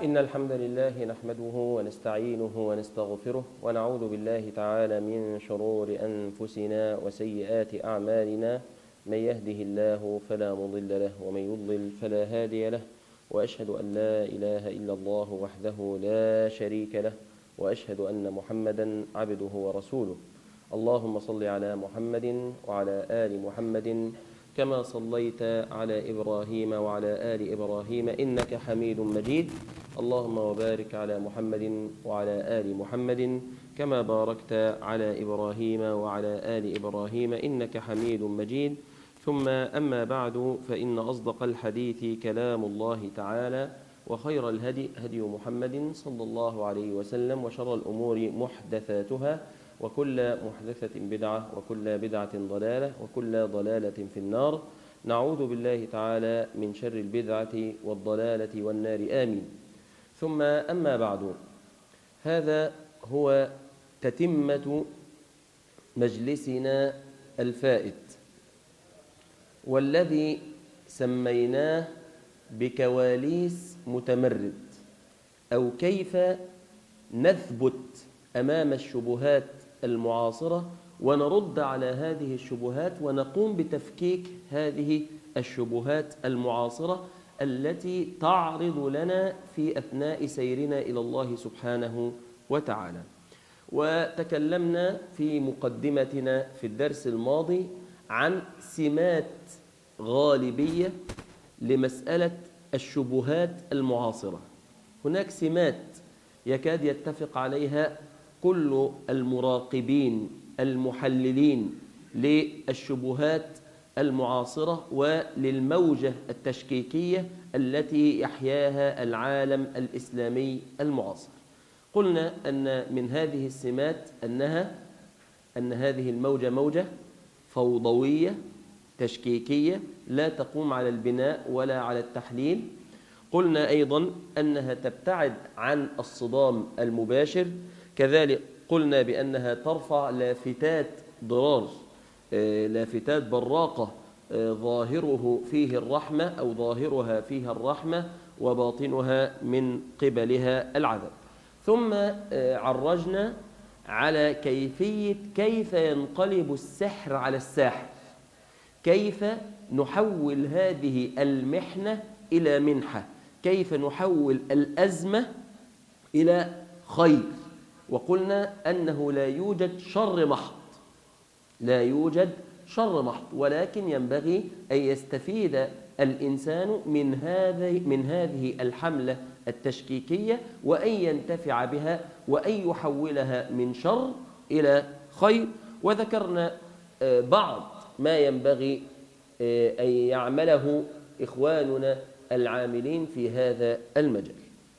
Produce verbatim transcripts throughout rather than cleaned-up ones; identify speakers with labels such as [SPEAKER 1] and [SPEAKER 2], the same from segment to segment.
[SPEAKER 1] إن الحمد لله نحمده ونستعينه ونستغفره ونعوذ بالله تعالى من شرور أنفسنا وسيئات أعمالنا. من يهده الله فلا مضل له ومن يضلل فلا هادي له، وأشهد أن لا إله إلا الله وحده لا شريك له، وأشهد أن محمدا عبده ورسوله. اللهم صل على محمد وعلى آل محمد كما صليت على إبراهيم وعلى آل إبراهيم إنك حميد مجيد. اللهم وبارك على محمد وعلى آل محمد كما باركت على إبراهيم وعلى آل إبراهيم إنك حميد مجيد. ثم أما بعد، فإن أصدق الحديث كلام الله تعالى، وخير الهدي هدي محمد صلى الله عليه وسلم، وشر الأمور محدثاتها، وكل محدثة بدعة، وكل بدعة ضلالة، وكل ضلالة في النار. نعوذ بالله تعالى من شر البدعة والضلالة والنار، آمين. ثم أما بعد، هذا هو تتمة مجلسنا الفائت، والذي سميناه بكواليس متمرد، أو كيف نثبت أمام الشبهات المعاصرة ونرد على هذه الشبهات ونقوم بتفكيك هذه الشبهات المعاصرة التي تعرض لنا في أثناء سيرنا إلى الله سبحانه وتعالى. وتكلمنا في مقدمتنا في الدرس الماضي عن سمات غالبية لمسألة الشبهات المعاصرة. هناك سمات يكاد يتفق عليها كل المراقبين المحللين للشبهات المعاصرة وللموجة التشكيكية التي يحياها العالم الإسلامي المعاصر. قلنا أن من هذه السمات أنها أن هذه الموجة موجة فوضوية تشكيكية لا تقوم على البناء ولا على التحليل. قلنا أيضا أنها تبتعد عن الصدام المباشر. كذلك قلنا بأنها ترفع لافتات ضرار، لافتات براقة ظاهره فيه الرحمة أو ظاهرها فيها الرحمة وباطنها من قبلها العذاب. ثم عرجنا على كيفية كيف ينقلب السحر على الساحر، كيف نحول هذه المحنة إلى منحة، كيف نحول الأزمة إلى خير. وقلنا أنه لا يوجد شر محض، لا يوجد شر محض، ولكن ينبغي أن يستفيد الإنسان من هذه من هذه الحملة التشكيكية، وأن ينتفع بها، وأن يحولها من شر إلى خير. وذكرنا بعض ما ينبغي أن يعمله إخواننا العاملين في هذا المجال.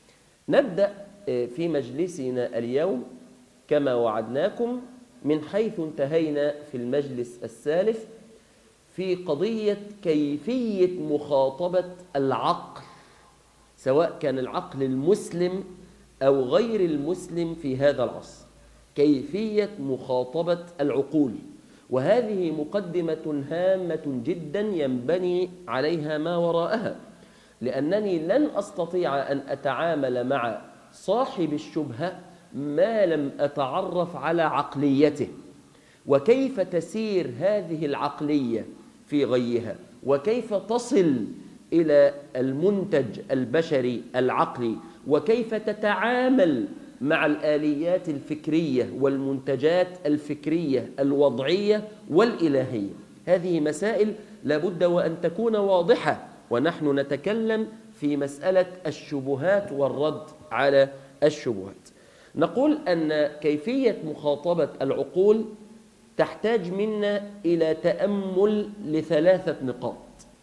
[SPEAKER 1] نبدأ في مجلسنا اليوم كما وعدناكم من حيث انتهينا في المجلس السالف، في قضية كيفية مخاطبة العقل، سواء كان العقل المسلم أو غير المسلم في هذا العصر، كيفية مخاطبة العقول. وهذه مقدمة هامة جدا ينبني عليها ما وراءها، لأنني لن أستطيع أن أتعامل مع صاحب الشبهة ما لم أتعرف على عقليته، وكيف تسير هذه العقلية في غيها، وكيف تصل إلى المنتج البشري العقلي، وكيف تتعامل مع الآليات الفكرية والمنتجات الفكرية الوضعية والإلهية. هذه مسائل لابد وأن تكون واضحة ونحن نتكلم في مسألة الشبهات والرد على الشبهات. نقول أن كيفية مخاطبة العقول تحتاج منا إلى تأمل لثلاثة نقاط.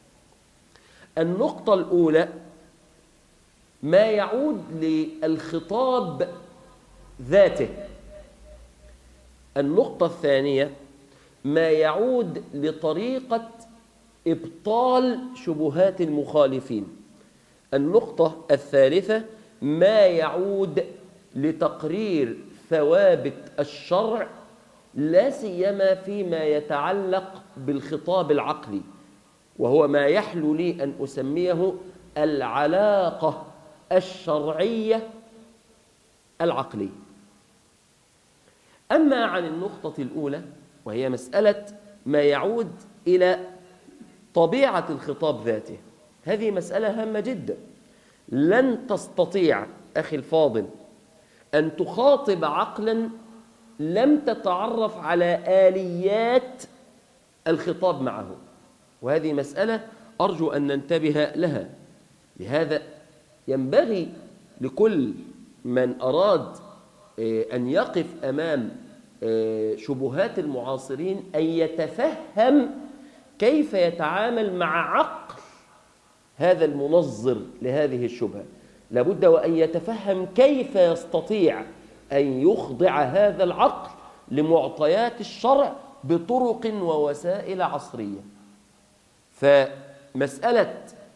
[SPEAKER 1] النقطة الأولى ما يعود للخطاب ذاته. النقطة الثانية ما يعود لطريقة إبطال شبهات المخالفين. النقطة الثالثة ما يعود لتقرير ثوابت الشرع، لا سيما فيما يتعلق بالخطاب العقلي، وهو ما يحلو لي أن أسميه العلاقة الشرعية العقلية. أما عن النقطة الأولى وهي مسألة ما يعود إلى طبيعة الخطاب ذاته، هذه مسألة هامة جدا. لن تستطيع أخي الفاضل أن تخاطب عقلا لم تتعرف على آليات الخطاب معه، وهذه مسألة أرجو أن ننتبه لها. لهذا ينبغي لكل من أراد أن يقف أمام شبهات المعاصرين أن يتفهم كيف يتعامل مع عقل هذا المنظر لهذه الشبهة. لابد وأن يتفهم كيف يستطيع أن يخضع هذا العقل لمعطيات الشرع بطرق ووسائل عصرية. فمسألة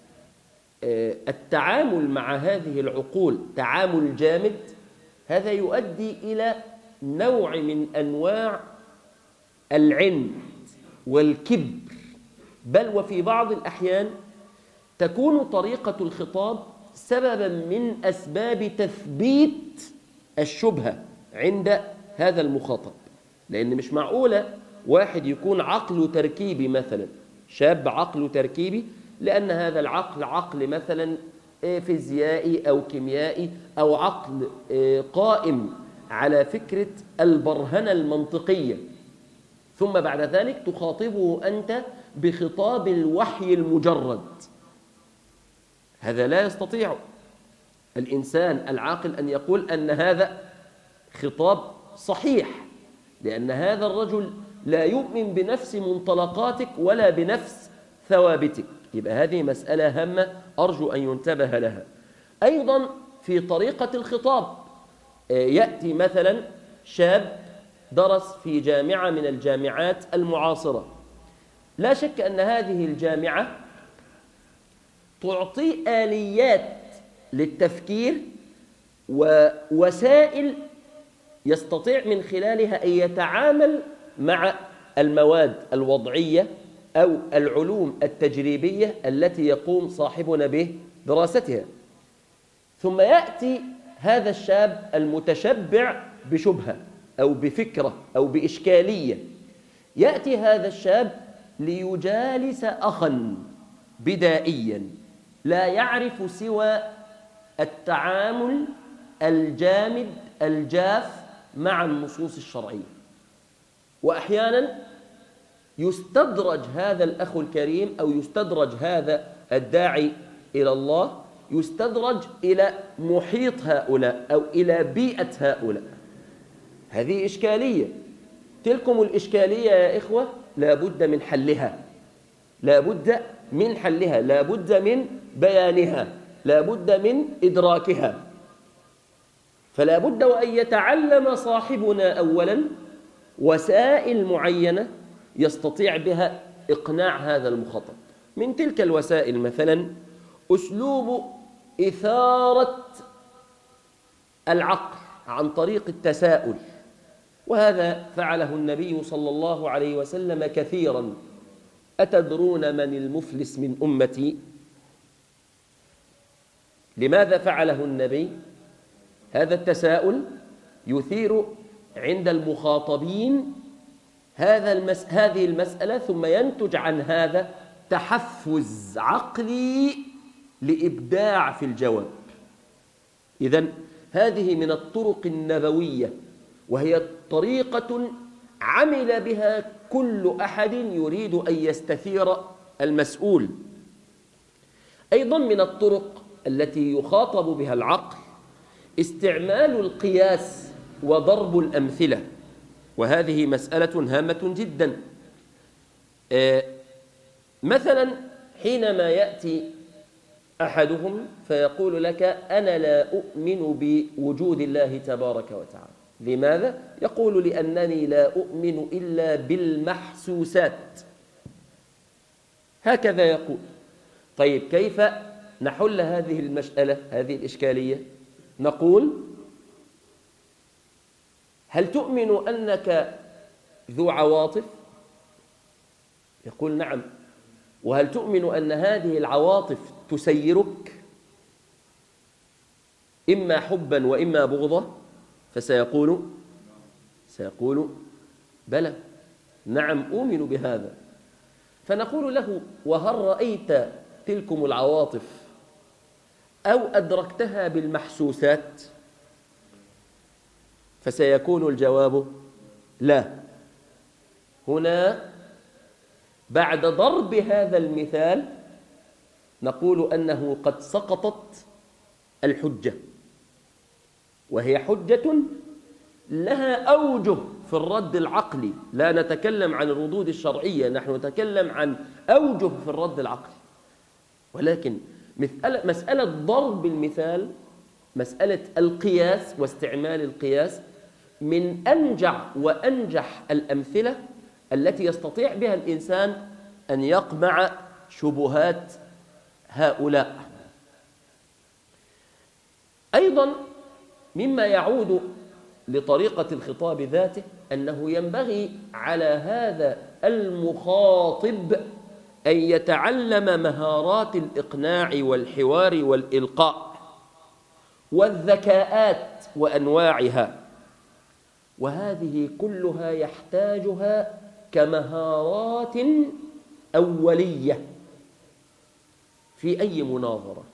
[SPEAKER 1] التعامل مع هذه العقول تعامل جامد، هذا يؤدي إلى نوع من أنواع العند والكبر، بل وفي بعض الأحيان تكون طريقة الخطاب سببا من أسباب تثبيت الشبهة عند هذا المخاطب. لأن مش معقولة واحد يكون عقله تركيبي، مثلا شاب عقله تركيبي، لأن هذا العقل عقل مثلا فيزيائي أو كيميائي أو عقل قائم على فكرة البرهنة المنطقية، ثم بعد ذلك تخاطبه أنت بخطاب الوحي المجرد. هذا لا يستطيع الإنسان العاقل أن يقول أن هذا خطاب صحيح، لأن هذا الرجل لا يؤمن بنفس منطلقاتك ولا بنفس ثوابتك. يبقى هذه مسألة هامة أرجو أن ينتبه لها. أيضا في طريقة الخطاب، يأتي مثلا شاب درس في جامعة من الجامعات المعاصرة، لا شك أن هذه الجامعة تعطي آليات للتفكير ووسائل يستطيع من خلالها أن يتعامل مع المواد الوضعية أو العلوم التجريبية التي يقوم صاحبنا به دراستها. ثم يأتي هذا الشاب المتشبع بشبهة أو بفكرة أو بإشكالية، يأتي هذا الشاب ليجالس أخا بدائيا لا يعرف سوى التعامل الجامد الجاف مع النصوص الشرعية. وأحيانا يستدرج هذا الأخ الكريم أو يستدرج هذا الداعي إلى الله، يستدرج إلى محيط هؤلاء أو إلى بيئة هؤلاء. هذه إشكالية. تلكم الإشكالية يا إخوة لا بد من حلها، لا بد من حلها، لا بد من بيانها، لا بد من إدراكها. فلا بد وأن يتعلم صاحبنا أولا وسائل معينة يستطيع بها إقناع هذا المخاطب. من تلك الوسائل مثلا أسلوب إثارة العقل عن طريق التساؤل، وهذا فعله النبي صلى الله عليه وسلم كثيرا. أتدرون من المفلس من أمتي؟ لماذا فعله النبي؟ هذا التساؤل يثير عند المخاطبين هذا المس... هذه المسألة، ثم ينتج عن هذا تحفز عقلي لإبداع في الجواب. إذن هذه من الطرق النبوية، وهي طريقة عمل بها كل أحد يريد أن يستثير المسؤول. أيضا من الطرق التي يخاطب بها العقل استعمال القياس وضرب الأمثلة، وهذه مسألة هامة جدا. مثلا حينما يأتي أحدهم فيقول لك أنا لا أؤمن بوجود الله تبارك وتعالى. لماذا؟ يقول لأنني لا أؤمن إلا بالمحسوسات. هكذا يقول. طيب كيف نحل هذه المسألة، هذه الإشكالية؟ نقول هل تؤمن أنك ذو عواطف؟ يقول نعم. وهل تؤمن أن هذه العواطف تسيرك؟ إما حبا وإما بغضا، فسيقول سيقول بلى، نعم أؤمن بهذا. فنقول له: وهل رأيت تلكم العواطف أو أدركتها بالمحسوسات؟ فسيكون الجواب لا. هنا بعد ضرب هذا المثال نقول أنه قد سقطت الحجة، وهي حجة لها أوجه في الرد العقلي. لا نتكلم عن الردود الشرعية، نحن نتكلم عن أوجه في الرد العقلي. ولكن مسألة, مسألة ضرب المثال، مسألة القياس واستعمال القياس، من أنجع وأنجح الأمثلة التي يستطيع بها الإنسان أن يقمع شبهات هؤلاء. أيضا مما يعود لطريقة الخطاب ذاته أنه ينبغي على هذا المخاطب أن يتعلم مهارات الإقناع والحوار والإلقاء والذكاءات وأنواعها، وهذه كلها يحتاجها كمهارات أولية في أي مناظرة.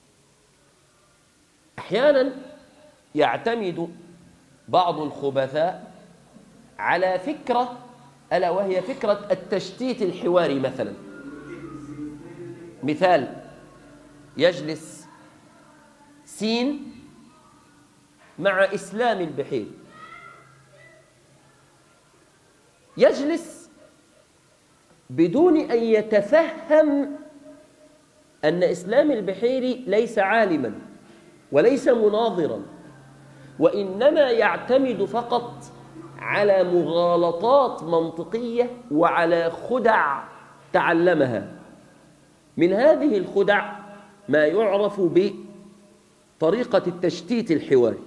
[SPEAKER 1] أحيانا يعتمد بعض الخبثاء على فكرة، ألا وهي فكرة التشتيت الحواري. مثلا مثال: يجلس سين مع إسلام البحيري، يجلس بدون أن يتفهم أن إسلام البحيري ليس عالما وليس مناظرا، وإنما يعتمد فقط على مغالطات منطقية وعلى خدع تعلمها. من هذه الخدع ما يعرف بطريقة التشتيت الحواري.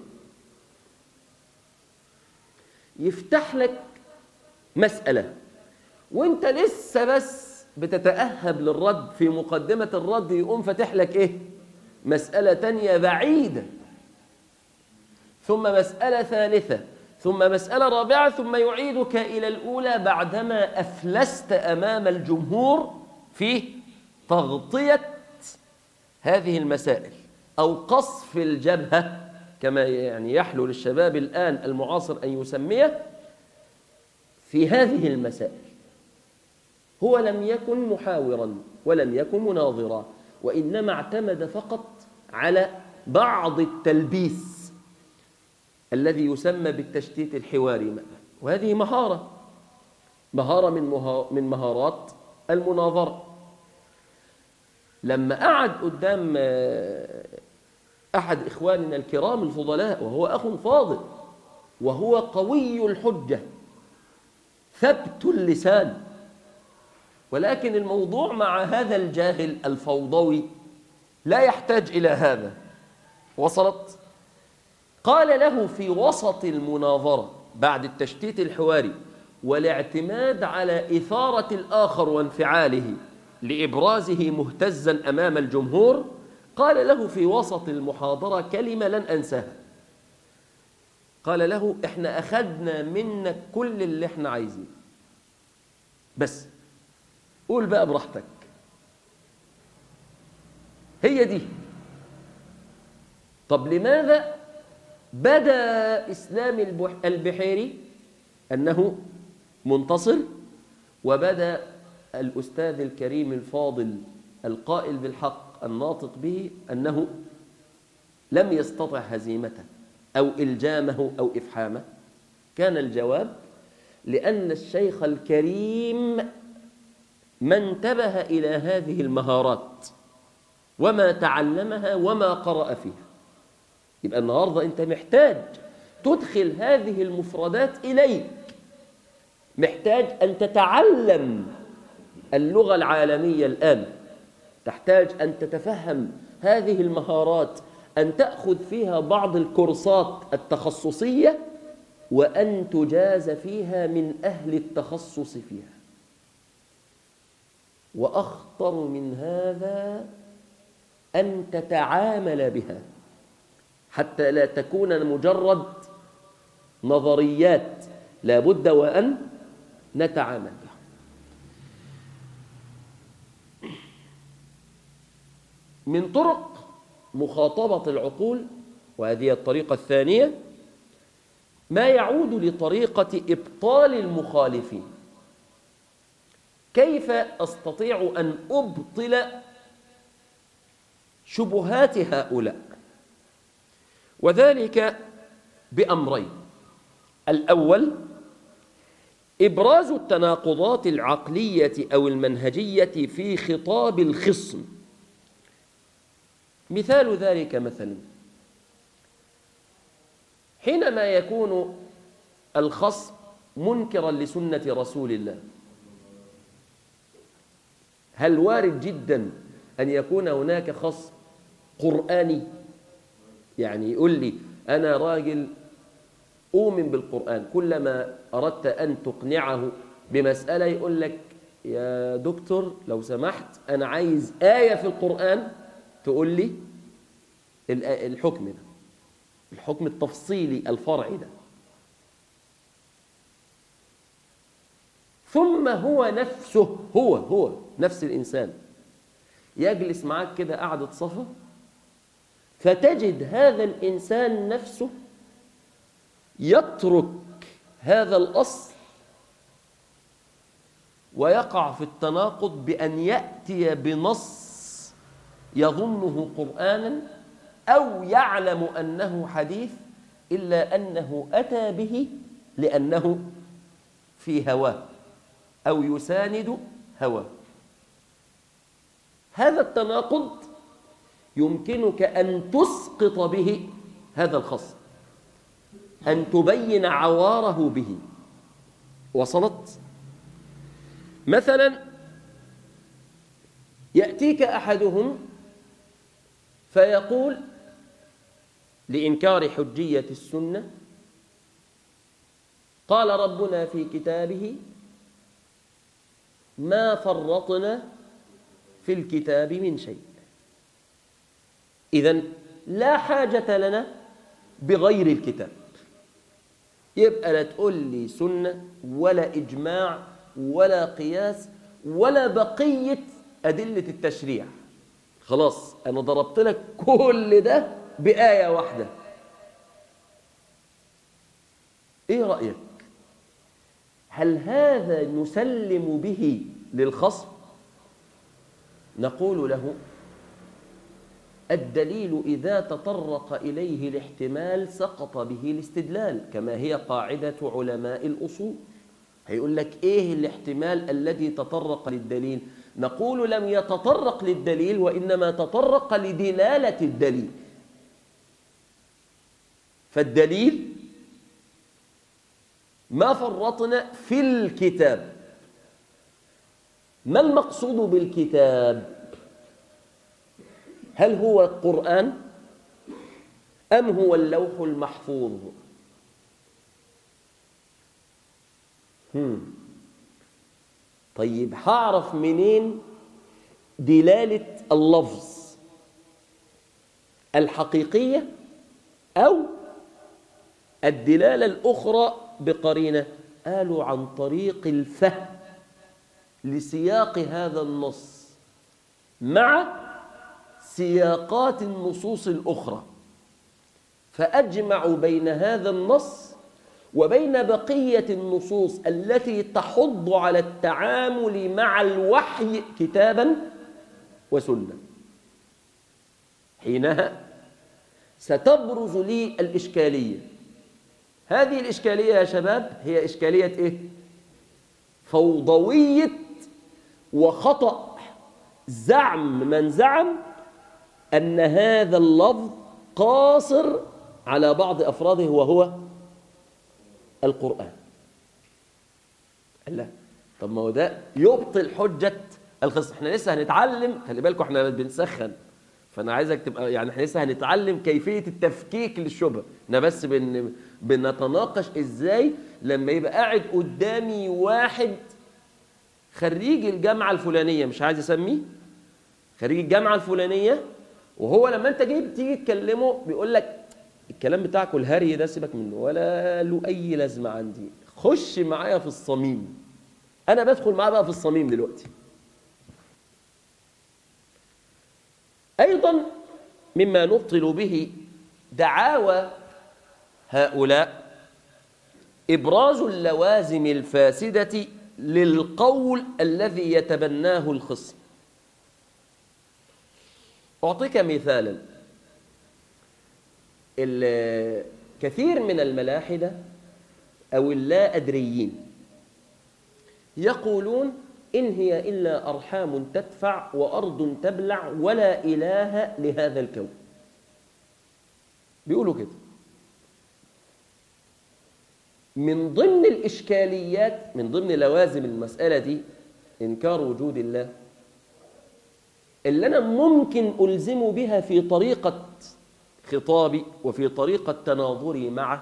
[SPEAKER 1] يفتح لك مسألة وانت لسه بس بتتأهب للرد، في مقدمة الرد يقوم فتح لك ايه؟ مسألة تانية بعيدة، ثم مسألة ثالثة، ثم مسألة رابعة، ثم يعيدك إلى الأولى بعدما أفلست أمام الجمهور في تغطية هذه المسائل، أو قصف الجبهة كما يعني يحلو للشباب الآن المعاصر أن يسميه في هذه المسائل. هو لم يكن محاورا ولم يكن مناظرا، وإنما اعتمد فقط على بعض التلبيس الذي يسمى بالتشتيت الحواري. وهذه مهارة مهارة من من مهارات المناظرة. لما قعد قدام أحد إخواننا الكرام الفضلاء، وهو أخ فاضل وهو قوي الحجة ثبت اللسان، ولكن الموضوع مع هذا الجاهل الفوضوي لا يحتاج إلى هذا. وصلت؟ قال له في وسط المناظرة بعد التشتيت الحواري والاعتماد على إثارة الآخر وانفعاله لإبرازه مهتزا أمام الجمهور، قال له في وسط المحاضرة كلمة لن أنساها. قال له: إحنا أخذنا منك كل اللي إحنا عايزين، بس قول بقى براحتك. هي دي. طب لماذا بدا إسلام البحيري أنه منتصر، وبدا الأستاذ الكريم الفاضل القائل بالحق الناطق به أنه لم يستطع هزيمته أو إلجامه أو إفحامه؟ كان الجواب: لأن الشيخ الكريم ما انتبه إلى هذه المهارات وما تعلمها وما قرأ فيها. يبقى النهاردة أنت محتاج تدخل هذه المفردات إليك، محتاج أن تتعلم اللغة العالمية الآن، تحتاج أن تتفهم هذه المهارات، أن تأخذ فيها بعض الكورسات التخصصية، وأن تجاز فيها من أهل التخصص فيها. وأخطر من هذا أن تتعامل بها، حتى لا تكون مجرد نظريات، لا بد وأن نتعامل بها. من طرق مخاطبة العقول، وهذه الطريقة الثانية، ما يعود لطريقة إبطال المخالفين. كيف أستطيع أن أبطل شبهات هؤلاء؟ وذلك بأمرين. الأول إبراز التناقضات العقلية أو المنهجية في خطاب الخصم. مثال ذلك مثلا حينما يكون الخصم منكرا لسنة رسول الله، هل وارد جدا أن يكون هناك خصم قرآني؟ يعني يقول لي أنا راجل أؤمن بالقرآن، كلما أردت أن تقنعه بمسألة يقول لك يا دكتور لو سمحت أنا عايز آية في القرآن تقول لي الحكم ده، الحكم التفصيلي الفرعي ده. ثم هو نفسه هو هو نفس الإنسان يجلس معك كده قعدة صفا، فتجد هذا الإنسان نفسه يترك هذا الأصل ويقع في التناقض بأن يأتي بنص يظنه قرآنا أو يعلم أنه حديث، إلا أنه أتى به لأنه في هواه أو يساند هواه. هذا التناقض يمكنك أن تسقط به هذا الخصم، أن تبين عواره به. وصلت؟ مثلا يأتيك أحدهم فيقول لإنكار حجية السنة قال ربنا في كتابه ما فرطنا في الكتاب من شيء. إذن لا حاجة لنا بغير الكتاب. يبقى لا تقول لي سنة ولا إجماع ولا قياس ولا بقية أدلة التشريع. خلاص أنا ضربت لك كل ده بآية واحدة. إيه رأيك؟ هل هذا نسلم به للخصم؟ نقول له الدليل إذا تطرق إليه الاحتمال سقط به الاستدلال، كما هي قاعدة علماء الأصول. هيقول لك إيه الاحتمال الذي تطرق للدليل؟ نقول لم يتطرق للدليل وإنما تطرق لدلالة الدليل. فالدليل ما فرطنا في الكتاب. ما المقصود بالكتاب؟ هل هو القرآن أم هو اللوح المحفوظ؟ هم. طيب هعرف منين دلالة اللفظ الحقيقية أو الدلالة الأخرى بقرينة؟ قالوا عن طريق الفهم لسياق هذا النص مع سياقات النصوص الأخرى، فأجمعوا بين هذا النص وبين بقية النصوص التي تحض على التعامل مع الوحي كتابا وسنة. حينها ستبرز لي الإشكالية. هذه الإشكالية يا شباب هي إشكالية إيه؟ فوضوية وخطأ زعم من زعم أن هذا اللفظ قاصر على بعض أفراده وهو القرآن. لا، طب ما هو ده يبطل حجة الخصم. احنا لسه هنتعلم، خلي بالكم احنا بنسخن، فأنا عايزك تبقى يعني احنا لسه هنتعلم كيفية التفكيك للشبهة. احنا بس بن بنتناقش ازاي لما يبقى قاعد قدامي واحد خريج الجامعة الفلانية، مش عايز اسميه، خريج الجامعة الفلانية، وهو لما انت جاي تيجي تكلمه بيقول لك الكلام بتاعكم الهري ده سيبك منه، ولا له أي لازمة عندي. خش معايا في الصميم. أنا بدخل معاه بقى في الصميم دلوقتي. أيضا مما نبطل به دعاوى هؤلاء إبراز اللوازم الفاسدة للقول الذي يتبناه الخصم. أعطيك مثالا. كثير من الملاحدة أو اللا أدريين يقولون إن هي إلا أرحام تدفع وأرض تبلع ولا إله لهذا الكون. بيقولوا كده. من ضمن الإشكاليات، من ضمن لوازم المسألة دي إنكار وجود الله، اللي أنا ممكن ألزم بها في طريقة خطابي وفي طريقة تناظري معه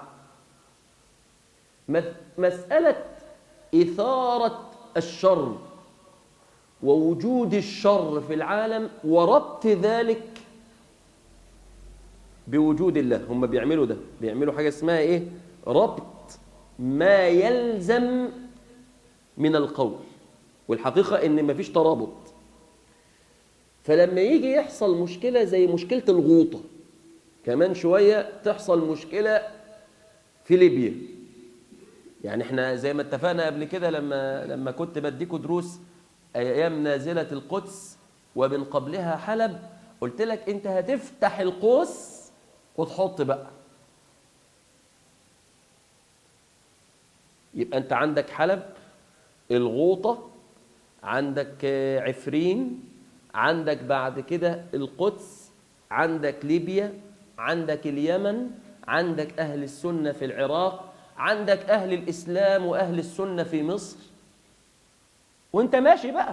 [SPEAKER 1] مسألة إثارة الشر ووجود الشر في العالم وربط ذلك بوجود الله. هم بيعملوا ده، بيعملوا حاجة اسمها إيه؟ ربط ما يلزم من القول، والحقيقة إن مفيش ترابط. فلما يجي يحصل مشكلة زي مشكلة الغوطة، كمان شوية تحصل مشكلة في ليبيا. يعني احنا زي ما اتفقنا قبل كده لما لما كنت بديكوا دروس ايام نازلة القدس ومن قبلها حلب، قلت لك انت هتفتح القوس وتحط بقى. يبقى انت عندك حلب، الغوطة، عندك عفرين، عندك بعد كده القدس، عندك ليبيا، عندك اليمن، عندك أهل السنة في العراق، عندك أهل الإسلام وأهل السنة في مصر، وانت ماشي بقى.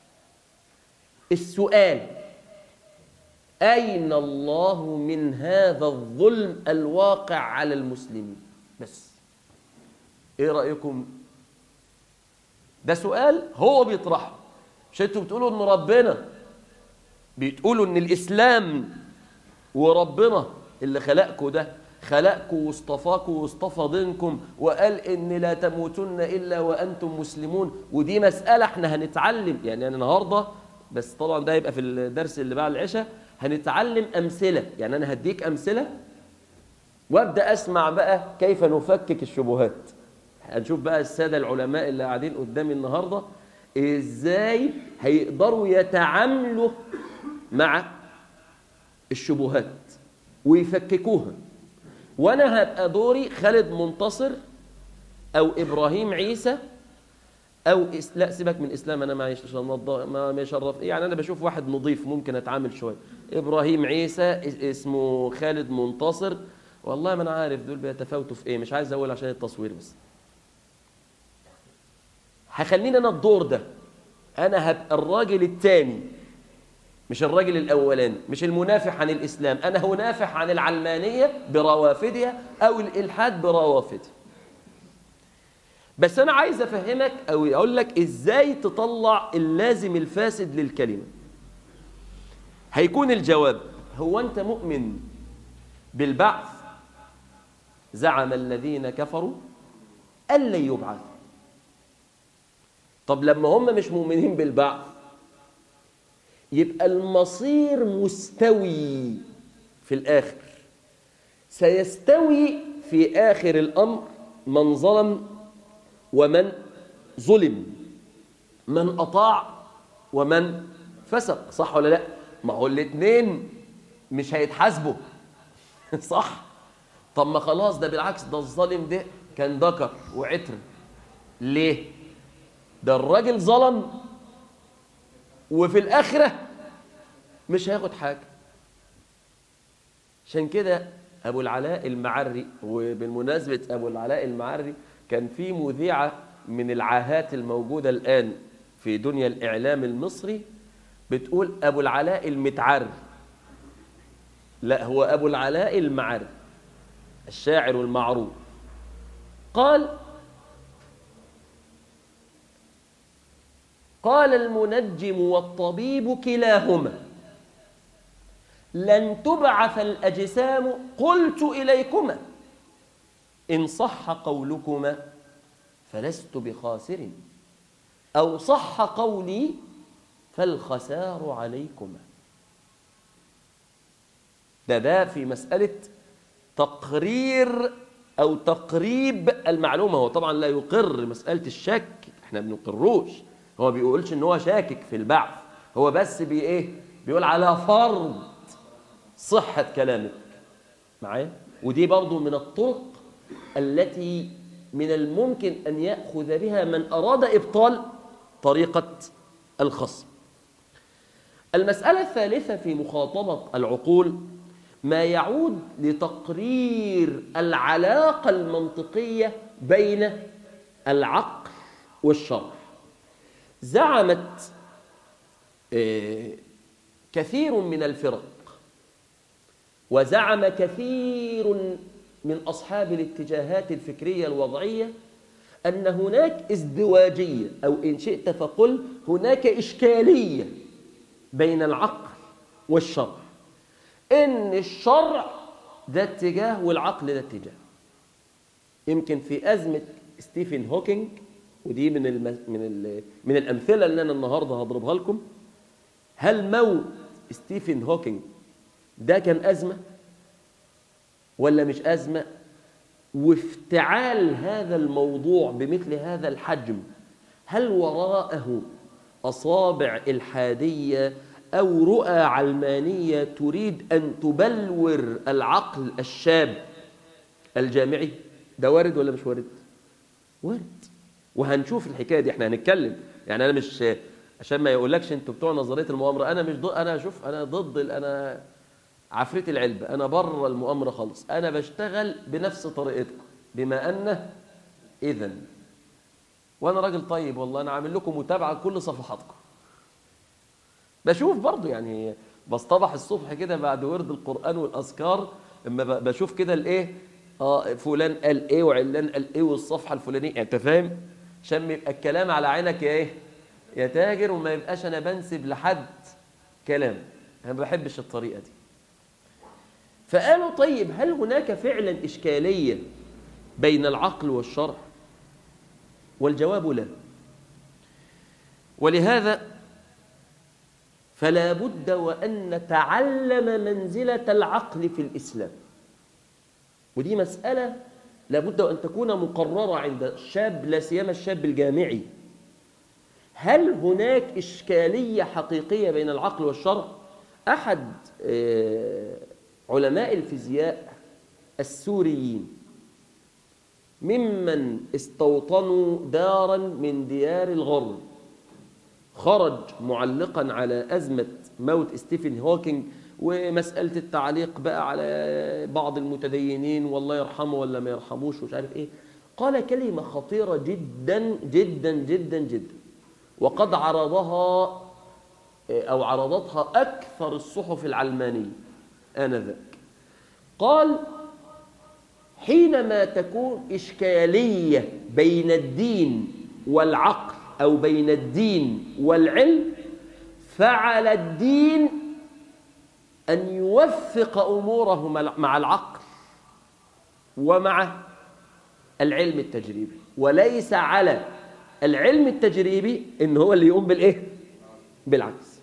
[SPEAKER 1] السؤال: أين الله من هذا الظلم الواقع على المسلمين؟ بس ايه رأيكم؟ ده سؤال هو بيطرحه. مش انتوا بتقولوا ان ربنا، بتقولوا ان الإسلام وربنا اللي خلقكم ده خلقكم واصطفاكم واصطفى دينكم وقال ان لا تموتن الا وانتم مسلمون، ودي مسألة احنا هنتعلم يعني النهارده، بس طبعا ده هيبقى في الدرس اللي بعد العشاء، هنتعلم امثلة. يعني انا هديك امثلة وابدا اسمع بقى كيف نفكك الشبهات. هنشوف بقى السادة العلماء اللي قاعدين قدامي النهارده ازاي هيقدروا يتعاملوا مع الشبهات ويفككوها. وانا هبقى دوري خالد منتصر او ابراهيم عيسى او إس... لا سيبك من اسلام، انا معيش ما ما يشرف يعني، انا بشوف واحد نظيف ممكن اتعامل شويه. ابراهيم عيسى اسمه خالد منتصر، والله ما انا عارف دول بيتفاوتوا في ايه، مش عايز اقول عشان التصوير بس. هخليني انا الدور ده، انا هبقى الراجل الثاني مش الراجل الأولاني، مش المنافح عن الإسلام، أنا هو نافح عن العلمانية بروافدها أو الإلحاد بروافدها. بس أنا عايز أفهمك أو أقول لك إزاي تطلع اللازم الفاسد للكلمة. هيكون الجواب: هو أنت مؤمن بالبعث؟ زعم الذين كفروا أن لن يبعث. طب لما هم مش مؤمنين بالبعث يبقى المصير مستوي في الآخر. سيستوي في آخر الأمر من ظلم ومن ظلم، من أطاع ومن فسق، صح ولا لا؟ ما هو الاثنين مش هيتحاسبوا صح؟ طب ما خلاص، ده بالعكس، ده الظالم ده كان ذكر وعتر. ليه؟ ده الراجل ظلم وفي الآخرة مش هياخد حاجة. عشان كده أبو العلاء المعري، وبالمناسبة أبو العلاء المعري كان في مذيعة من العاهات الموجودة الآن في دنيا الإعلام المصري بتقول أبو العلاء المتعري. لا، هو أبو العلاء المعري الشاعر المعروف. قال قال المنجم والطبيب كلاهما لن تبعث الأجسام قلت إليكما إن صح قولكما فلست بخاسر أو صح قولي فالخسار عليكما. ده ده في مسألة تقرير أو تقريب المعلومة. هو طبعا لا يقر مسألة الشك، احنا بنقروش، هو بيقولش ان هو شاكك في البعث، هو بس بي ايه بيقول على فرض صحة كلامك معايا. ودي برضو من الطرق التي من الممكن أن يأخذ بها من أراد إبطال طريقة الخصم. المسألة الثالثة في مخاطبة العقول ما يعود لتقرير العلاقة المنطقية بين العقل والشرع. زعمت كثير من الفرق وزعم كثير من أصحاب الاتجاهات الفكرية الوضعية أن هناك ازدواجية، أو إن شئت فقل هناك إشكالية بين العقل والشرع، إن الشرع ده اتجاه والعقل ده اتجاه. يمكن في أزمة ستيفن هوكينج، ودي من الم... من ال... من الأمثلة اللي أنا النهاردة هضربها لكم، هل موت ستيفن هوكينج ده كان أزمة ولا مش أزمة؟ وافتعال هذا الموضوع بمثل هذا الحجم هل وراءه أصابع إلحادية أو رؤى علمانية تريد أن تبلور العقل الشاب الجامعي؟ ده وارد ولا مش وارد؟ وارد، وهنشوف الحكاية دي. احنا هنتكلم، يعني أنا مش عشان ما يقولكش انتوا بتوع نظرية المؤامرة، أنا مش ضد، أنا شوف أنا ضد، أنا عفريت العلبة، أنا بره المؤامرة خالص، أنا بشتغل بنفس طريقتكم بما أنه إذن، وأنا راجل طيب والله، أنا عامل لكم متابعة كل صفحاتكم، بشوف برضو يعني بصطبح الصبح كده بعد ورد القرآن والأذكار، اما بشوف كده الإيه آه فلان قال إيه وعلان قال إيه والصفحة الفلانية، أنت فاهم؟ عشان يبقى الكلام على عينك يا إيه يا تاجر، وما يبقاش أنا بنسب لحد كلام، أنا ما بحبش الطريقة دي. فقالوا طيب هل هناك فعلا إشكالية بين العقل والشرع؟ والجواب لا. ولهذا فلا بد وأن نتعلم منزلة العقل في الإسلام، ودي مسألة لا بد وأن تكون مقررة عند الشاب، لا سيما الشاب الجامعي. هل هناك إشكالية حقيقية بين العقل والشرع؟ أحد علماء الفيزياء السوريين ممن استوطنوا دارا من ديار الغرب خرج معلقا على أزمة موت ستيفن هوكينج ومسألة التعليق بقى على بعض المتدينين والله يرحمه ولا ما يرحموش ومش عارف ايه، قال كلمة خطيرة جدا جدا جدا جدا، وقد عرضها أو عرضتها أكثر الصحف العلمانية آنذاك. قال حينما تكون إشكالية بين الدين والعقل أو بين الدين والعلم، فعلى الدين أن يوفق أموره مع العقل ومع العلم التجريبي، وليس على العلم التجريبي إن هو اللي يقوم بالإيه؟ بالعكس.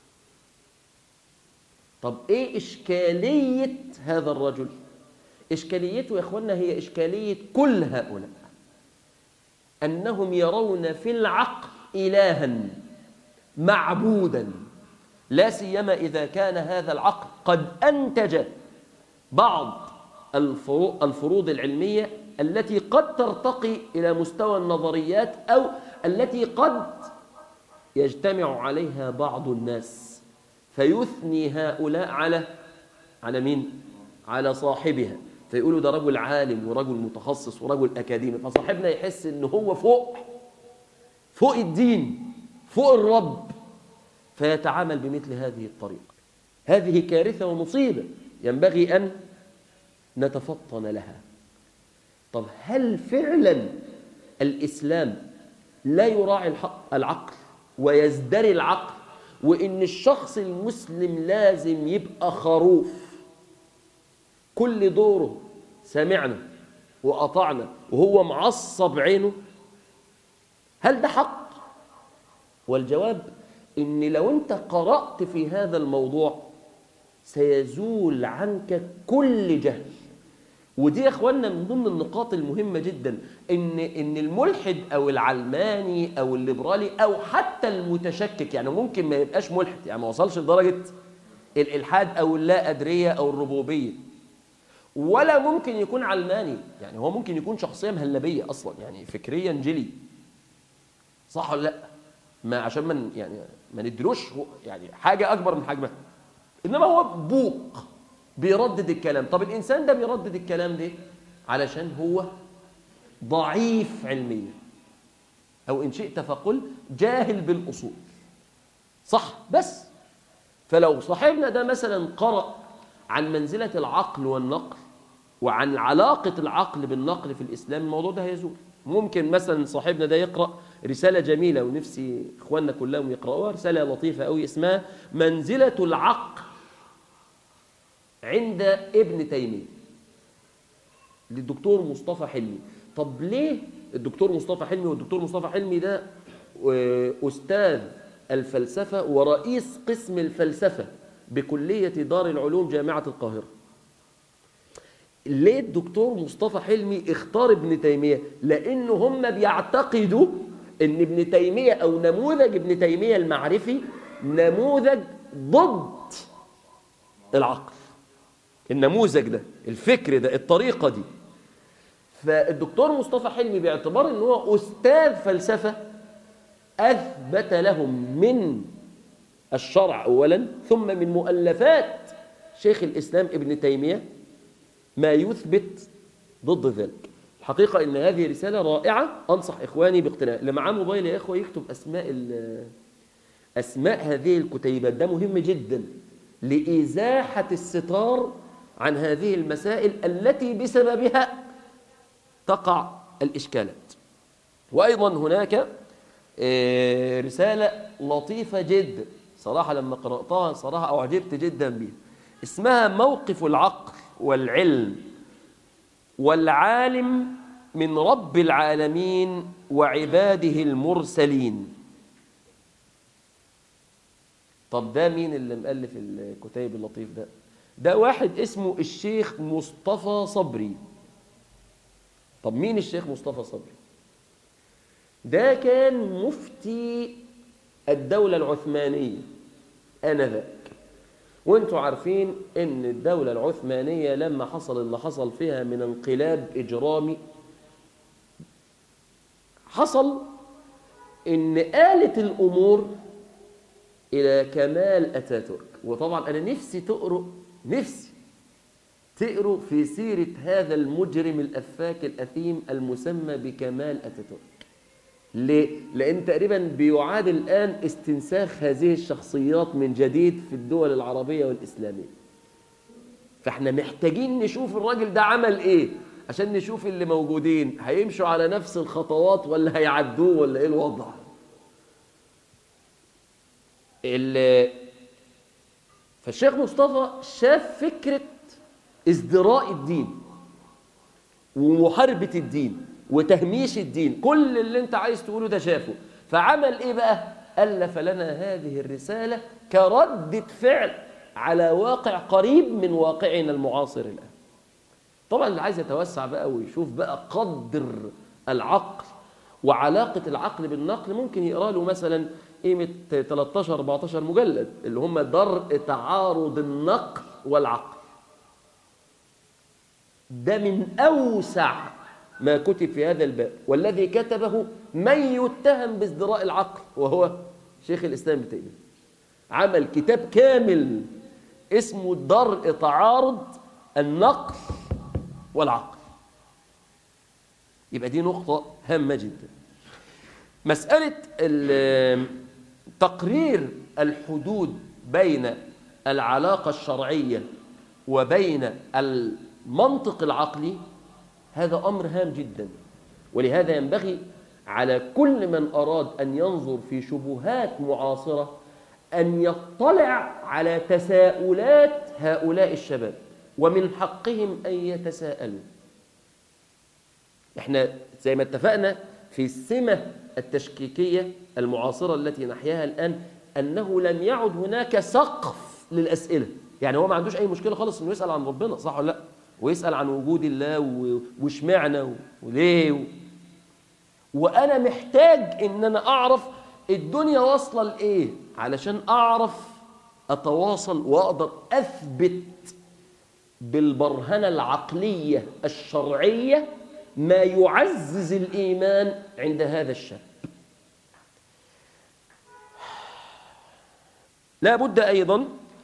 [SPEAKER 1] طب إيه إشكالية هذا الرجل؟ إشكاليته يا إخوانا هي إشكالية كل هؤلاء، أنهم يرون في العقل إلها معبودا، لا سيما إذا كان هذا العقل قد أنتج بعض الفروض العلمية التي قد ترتقي إلى مستوى النظريات أو التي قد يجتمع عليها بعض الناس فيثني هؤلاء على على مين؟ على صاحبها، فيقولوا ده رجل عالم ورجل متخصص ورجل أكاديمي، فصاحبنا يحس إن هو فوق فوق الدين فوق الرب، فيتعامل بمثل هذه الطريقة. هذه كارثة ومصيبة ينبغي أن نتفطن لها. طب هل فعلا الإسلام لا يراعي العقل ويزدري العقل وإن الشخص المسلم لازم يبقى خروف كل دوره سمعنا وأطعنا وهو معصب عينه، هل ده حق؟ والجواب إن لو أنت قرأت في هذا الموضوع سيزول عنك كل جهل. ودي يا اخوانا من ضمن النقاط المهمة جدا، ان ان الملحد او العلماني او الليبرالي او حتى المتشكك، يعني ممكن ما يبقاش ملحد، يعني ما وصلش لدرجة الالحاد او اللا ادرية او الربوبية، ولا ممكن يكون علماني، يعني هو ممكن يكون شخصية مهلبية اصلا، يعني فكريا جلي، صح ولا لا؟ ما عشان ما يعني ما ندلوش يعني حاجة اكبر من حجمها، انما هو بوق بيردد الكلام. طب الإنسان ده بيردد الكلام ده علشان هو ضعيف علميا، أو إن شئت فقل جاهل بالأصول، صح؟ بس فلو صاحبنا ده مثلا قرأ عن منزلة العقل والنقل وعن علاقة العقل بالنقل في الإسلام، الموضوع ده هيزول. ممكن مثلا صاحبنا ده يقرأ رسالة جميلة، ونفسي إخواننا كلهم يقرأوها، رسالة لطيفة أوي اسمها منزلة العقل عند ابن تيمية للدكتور مصطفى حلمي. طب ليه الدكتور مصطفى حلمي؟ والدكتور مصطفى حلمي ده أستاذ الفلسفة ورئيس قسم الفلسفة بكلية دار العلوم جامعة القاهرة. ليه الدكتور مصطفى حلمي اختار ابن تيمية؟ لأنه هم بيعتقدوا أن ابن تيمية أو نموذج ابن تيمية المعرفي نموذج ضد العقل. النموذج ده، الفكر ده، الطريقة دي. فالدكتور مصطفى حلمي باعتبار أنه هو أستاذ فلسفة أثبت لهم من الشرع أولا ثم من مؤلفات شيخ الإسلام ابن تيمية ما يثبت ضد ذلك. الحقيقة إن هذه رسالة رائعة، أنصح إخواني باقتناء. اللي معاه موبايل يا إخوة يكتب أسماء أسماء هذه الكتيبات، ده مهم جدا لإزاحة الستار عن هذه المسائل التي بسببها تقع الإشكالات. وأيضا هناك رسالة لطيفة جدا صراحة، لما قرأتها صراحة أعجبت جدا بها، اسمها موقف العقل والعلم والعالم من رب العالمين وعباده المرسلين. طب ده مين اللي مؤلف الكتيب اللطيف ده؟ ده واحد اسمه الشيخ مصطفى صبري. طب مين الشيخ مصطفى صبري؟ ده كان مفتي الدولة العثمانية آنذاك، وانتوا عارفين ان الدولة العثمانية لما حصل اللي حصل فيها من انقلاب إجرامي، حصل ان آلت الأمور إلى كمال أتاتورك. وطبعا أنا نفسي تقروا نفسي تقروا في سيرة هذا المجرم الأفاك الأثيم المسمى بكمال أتاتورك. ليه؟ لأن تقريبا بيعاد الآن استنساخ هذه الشخصيات من جديد في الدول العربية والإسلامية. فاحنا محتاجين نشوف الراجل ده عمل إيه عشان نشوف اللي موجودين هيمشوا على نفس الخطوات ولا هيعدوه ولا إيه الوضع. فالشيخ مصطفى شاف فكرة ازدراء الدين ومحاربة الدين وتهميش الدين، كل اللي انت عايز تقوله ده شافه. فعمل ايه بقى؟ ألف لنا هذه الرسالة كردة فعل على واقع قريب من واقعنا المعاصر الآن. طبعا اللي عايز يتوسع بقى ويشوف بقى قدر العقل وعلاقة العقل بالنقل ممكن يقرأ له مثلا قيمة ثلاثة عشر أربعة عشر مجلد اللي هم درء تعارض النقل والعقل. ده من أوسع ما كتب في هذا الباب، والذي كتبه من يتهم بازدراء العقل وهو شيخ الإسلام ابن تيمية. عمل كتاب كامل اسمه درء تعارض النقل والعقل. يبقى دي نقطة هامة جدا. مسألة تقرير الحدود بين العلاقة الشرعية وبين المنطق العقلي هذا أمر هام جدا، ولهذا ينبغي على كل من أراد أن ينظر في شبهات معاصرة أن يطلع على تساؤلات هؤلاء الشباب، ومن حقهم أن يتساءلوا. احنا زي ما اتفقنا في السمة التشكيكية المعاصرة التي نحياها الآن، أنه لم يعد هناك سقف للأسئلة. يعني هو ما عندوش أي مشكلة خالص أنه يسأل عن ربنا، صح ولا لا؟ ويسأل عن وجود الله واشمعنى وليه و... وأنا محتاج أن أنا أعرف الدنيا واصلة لإيه علشان أعرف أتواصل وأقدر أثبت بالبرهنة العقلية الشرعية ما يعزز الإيمان عند هذا الشاب. لا بد أيضا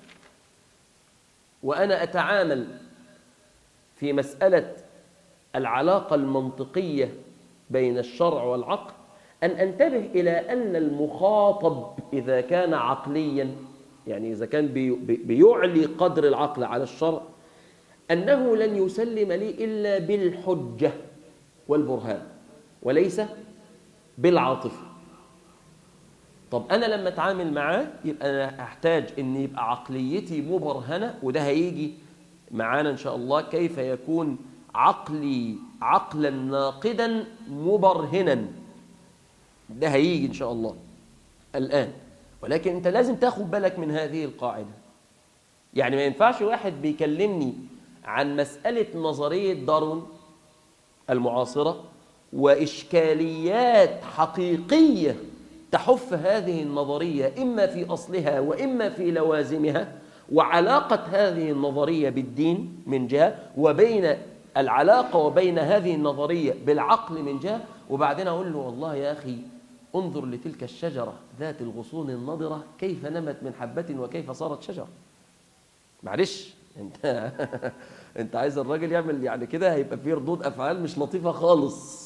[SPEAKER 1] وأنا أتعامل في مسألة العلاقة المنطقية بين الشرع والعقل أن أنتبه إلى أن المخاطب إذا كان عقليا، يعني إذا كان بيعلي قدر العقل على الشرع، أنه لن يسلم لي إلا بالحجة والبرهان وليس بالعاطفة. طب أنا لما أتعامل معاه يبقى أنا أحتاج أن يبقى عقليتي مبرهنة، وده هيجي معانا إن شاء الله كيف يكون عقلي عقلا ناقدا مبرهنا، ده هيجي إن شاء الله الآن. ولكن أنت لازم تاخد بالك من هذه القاعدة. يعني ما ينفعش واحد بيكلمني عن مسألة نظرية داروين المعاصرة وإشكاليات حقيقية تحف هذه النظرية إما في أصلها وإما في لوازمها، وعلاقة هذه النظرية بالدين من جهة، وبين العلاقة وبين هذه النظرية بالعقل من جهة، وبعدين أقول له والله يا أخي انظر لتلك الشجرة ذات الغصون النضرة كيف نمت من حبة وكيف صارت شجرة. معلش انت انت عايز الراجل يعمل يعني كده، هيبقى فيه ردود أفعال مش لطيفة خالص.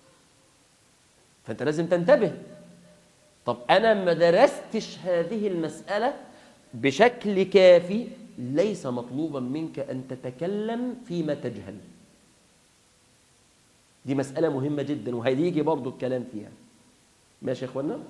[SPEAKER 1] فأنت لازم تنتبه. طب أنا ما درستش هذه المسألة بشكل كافي، ليس مطلوبا منك أن تتكلم فيما تجهل. دي مسألة مهمة جدا وهيجي برضو الكلام فيها. ماشي يا إخوانا؟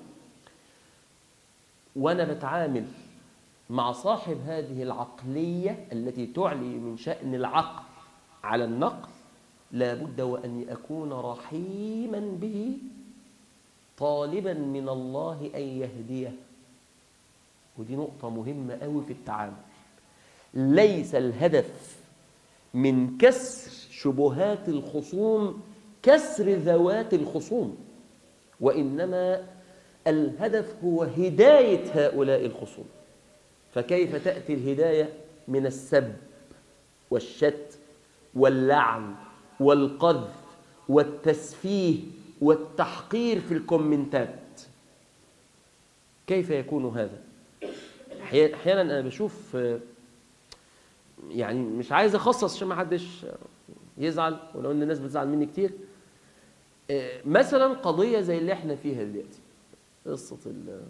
[SPEAKER 1] وأنا بتعامل مع صاحب هذه العقلية التي تعلي من شأن العقل على النقل، لابد وأن أكون رحيما به، طالبا من الله أن يهديه. ودي نقطة مهمة قوي في التعامل. ليس الهدف من كسر شبهات الخصوم كسر ذوات الخصوم، وإنما الهدف هو هداية هؤلاء الخصوم. فكيف تأتي الهداية من السب والشت واللعن والقذف والتسفيه والتحقير في الكومنتات؟ كيف يكون هذا؟ أحيانا أنا بشوف، يعني مش عايز أخصص عشان ما حدش يزعل، ولو أن الناس بتزعل مني كتير، مثلا قضية زي اللي احنا فيها دلوقتي، قصة ال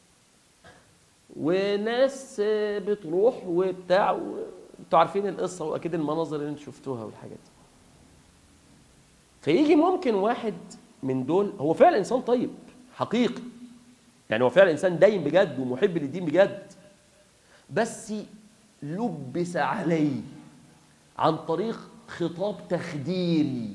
[SPEAKER 1] وناس بتروح وبتاع، وانتوا عارفين القصة وأكيد المناظر اللي انتوا شفتوها والحاجات دي. فيجي ممكن واحد من دول هو فعلا إنسان طيب حقيقي، يعني هو فعلا إنسان داين بجد ومحب للدين بجد، بس لبس عليه عن طريق خطاب تخديري.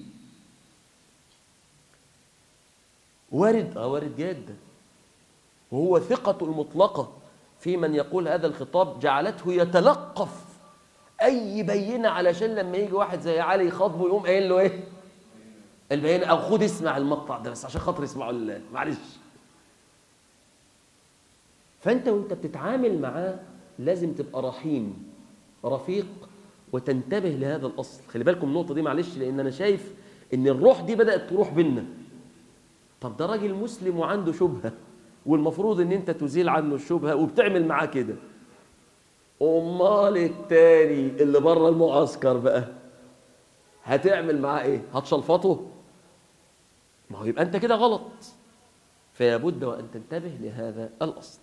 [SPEAKER 1] وارد اه وارد جدا، وهو ثقته المطلقة في من يقول هذا الخطاب جعلته يتلقف أي بينة، علشان لما يجي واحد زي علي يخاطبه يقوم قايل له إيه؟ البينة، أو خد اسمع المقطع ده بس عشان خاطر يسمعوا الله، معلش. فأنت وأنت بتتعامل معاه لازم تبقى رحيم رفيق وتنتبه لهذا الأصل. خلي بالكم النقطة دي معلش، لأن أنا شايف إن الروح دي بدأت تروح بينا. طب ده راجل مسلم وعنده شبهة، والمفروض إن أنت تزيل عنه الشبهة وبتعمل معاه كده. أمال التاني اللي بره المعسكر بقى هتعمل معاه إيه؟ هتشلفطه؟ ما هو يبقى أنت كده غلط. فيبد وأن تنتبه لهذا الأصل.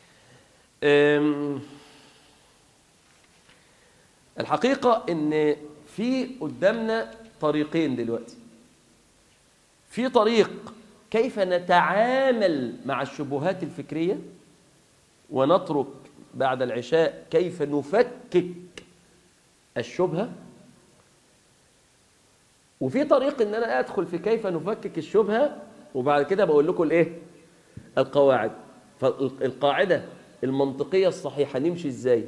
[SPEAKER 1] الحقيقة إن في قدامنا طريقين دلوقتي. في طريق كيف نتعامل مع الشبهات الفكرية، ونترك بعد العشاء كيف نفكك الشبهة. وفي طريق ان انا ادخل في كيف نفكك الشبهة وبعد كده بقول لكم الايه القواعد. فالقاعدة المنطقية الصحيحة نمشي ازاي؟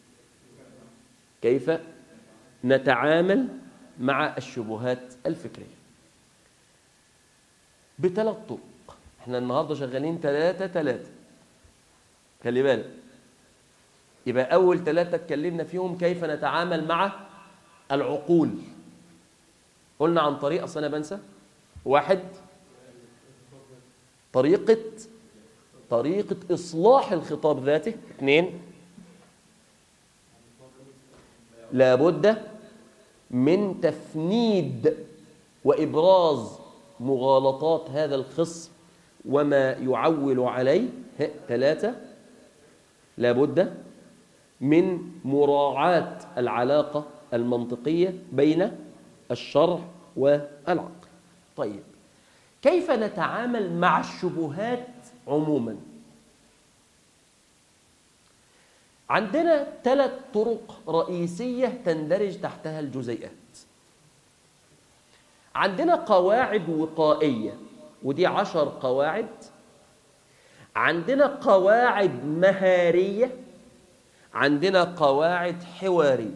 [SPEAKER 1] كيف نتعامل مع الشبهات الفكرية بثلاث طرق. احنا النهاردة شغالين ثلاثة ثلاثة، خلي بالك. يبقى أول ثلاثة اتكلمنا فيهم كيف نتعامل مع العقول. قلنا عن طريق، أصل أنا بنسى، واحد طريقة طريقة إصلاح الخطاب ذاته. اثنين، لابد من تفنيد وإبراز مغالطات هذا الخصم وما يعول عليه. ثلاثة، لابد من مراعاة العلاقة المنطقية بين الشرع والعقل. طيب، كيف نتعامل مع الشبهات عموما؟ عندنا ثلاث طرق رئيسية تندرج تحتها الجزيئات. عندنا قواعد وقائية، ودي عشر قواعد. عندنا قواعد مهارية، عندنا قواعد حوارية.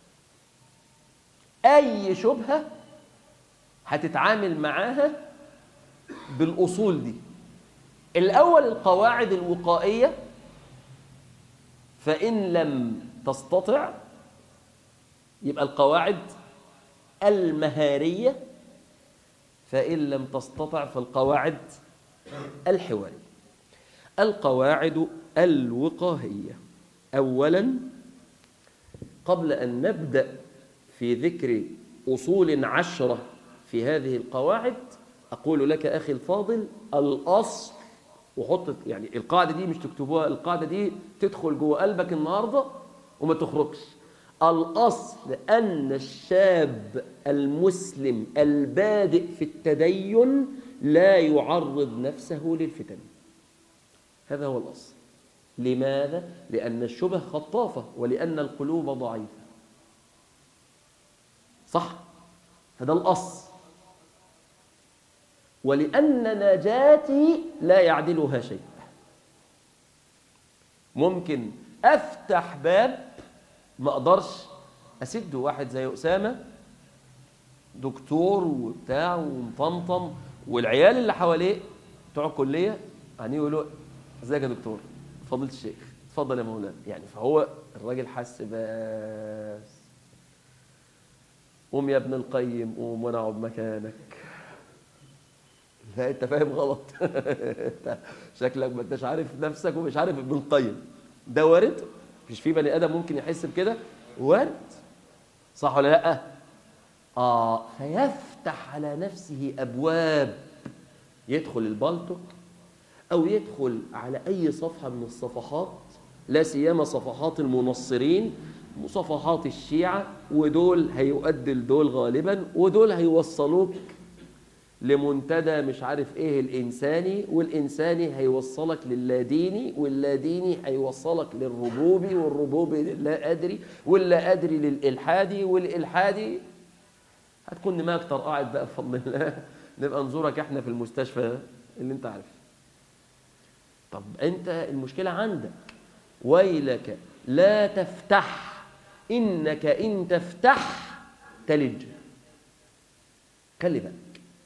[SPEAKER 1] أي شبهة هتتعامل معاها بالأصول دي. الأول القواعد الوقائية، فإن لم تستطع يبقى القواعد المهارية، فإن لم تستطع فالقواعد الحوارية. القواعد الوقائية. أولا، قبل أن نبدأ في ذكر أصول عشرة في هذه القواعد، أقول لك أخي الفاضل الأصل، وحط يعني القاعدة دي مش تكتبوها، القاعدة دي تدخل جوه قلبك النهاردة وما تخرجش. الأصل أن الشاب المسلم البادئ في التدين لا يعرض نفسه للفتن. هذا هو الأصل. لماذا؟ لأن الشبه خطافة ولأن القلوب ضعيفة. صح؟ هذا الأصل. ولأن نجاتي لا يعدلها شيء. ممكن أفتح باب ما أقدرش أسد. واحد زي أسامة دكتور وبتاع ومطمطم، والعيال اللي حواليه بتوع الكلية يعني يقولوا ازيك يا دكتور، فضيلة الشيخ، اتفضل يا مولانا. يعني فهو الراجل حس بس قوم يا ابن القيم قوم وانا اقعد مكانك. لا انت فاهم غلط. شكلك ما انتش عارف نفسك ومش عارف ابن القيم. ده وارد؟ مش في بني ادم ممكن يحس بكده؟ وارد. صح ولا لا؟ اه فيفتح على نفسه ابواب. يدخل البلطو او يدخل على اي صفحه من الصفحات، لا سيما صفحات المنصرين وصفحات الشيعه، ودول هيؤدي لدول غالبا، ودول هيوصلوك لمنتدى مش عارف ايه الانساني، والانساني هيوصلك للاديني، واللاديني هيوصلك للربوبي، والربوبي للا ادري، واللا ادري للالحادي، والالحادي هتكون دماغك طرقعت بقى بفضل الله. نبقى نزورك احنا في المستشفى اللي انت عارف. طب انت المشكله عندك، ويلك لا تفتح، انك ان تفتح تلج. خلي بالك.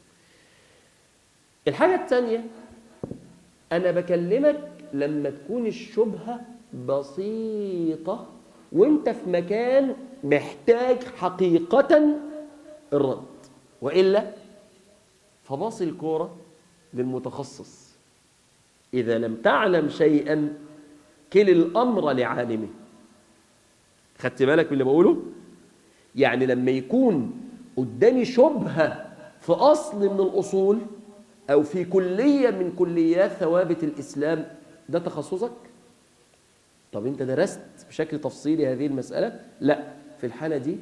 [SPEAKER 1] الحاجة الثانية، أنا بكلمك لما تكون الشبهة بسيطة وانت في مكان محتاج حقيقة الرد، وإلا فباص الكورة للمتخصص. إذا لم تعلم شيئا كل الأمر لعالمه. خدت بالك من اللي بقوله؟ يعني لما يكون قدامي شبهة في أصل من الأصول أو في كلية من كليات ثوابت الإسلام، ده تخصصك؟ طب أنت درست بشكل تفصيلي هذه المسألة؟ لا. في الحالة دي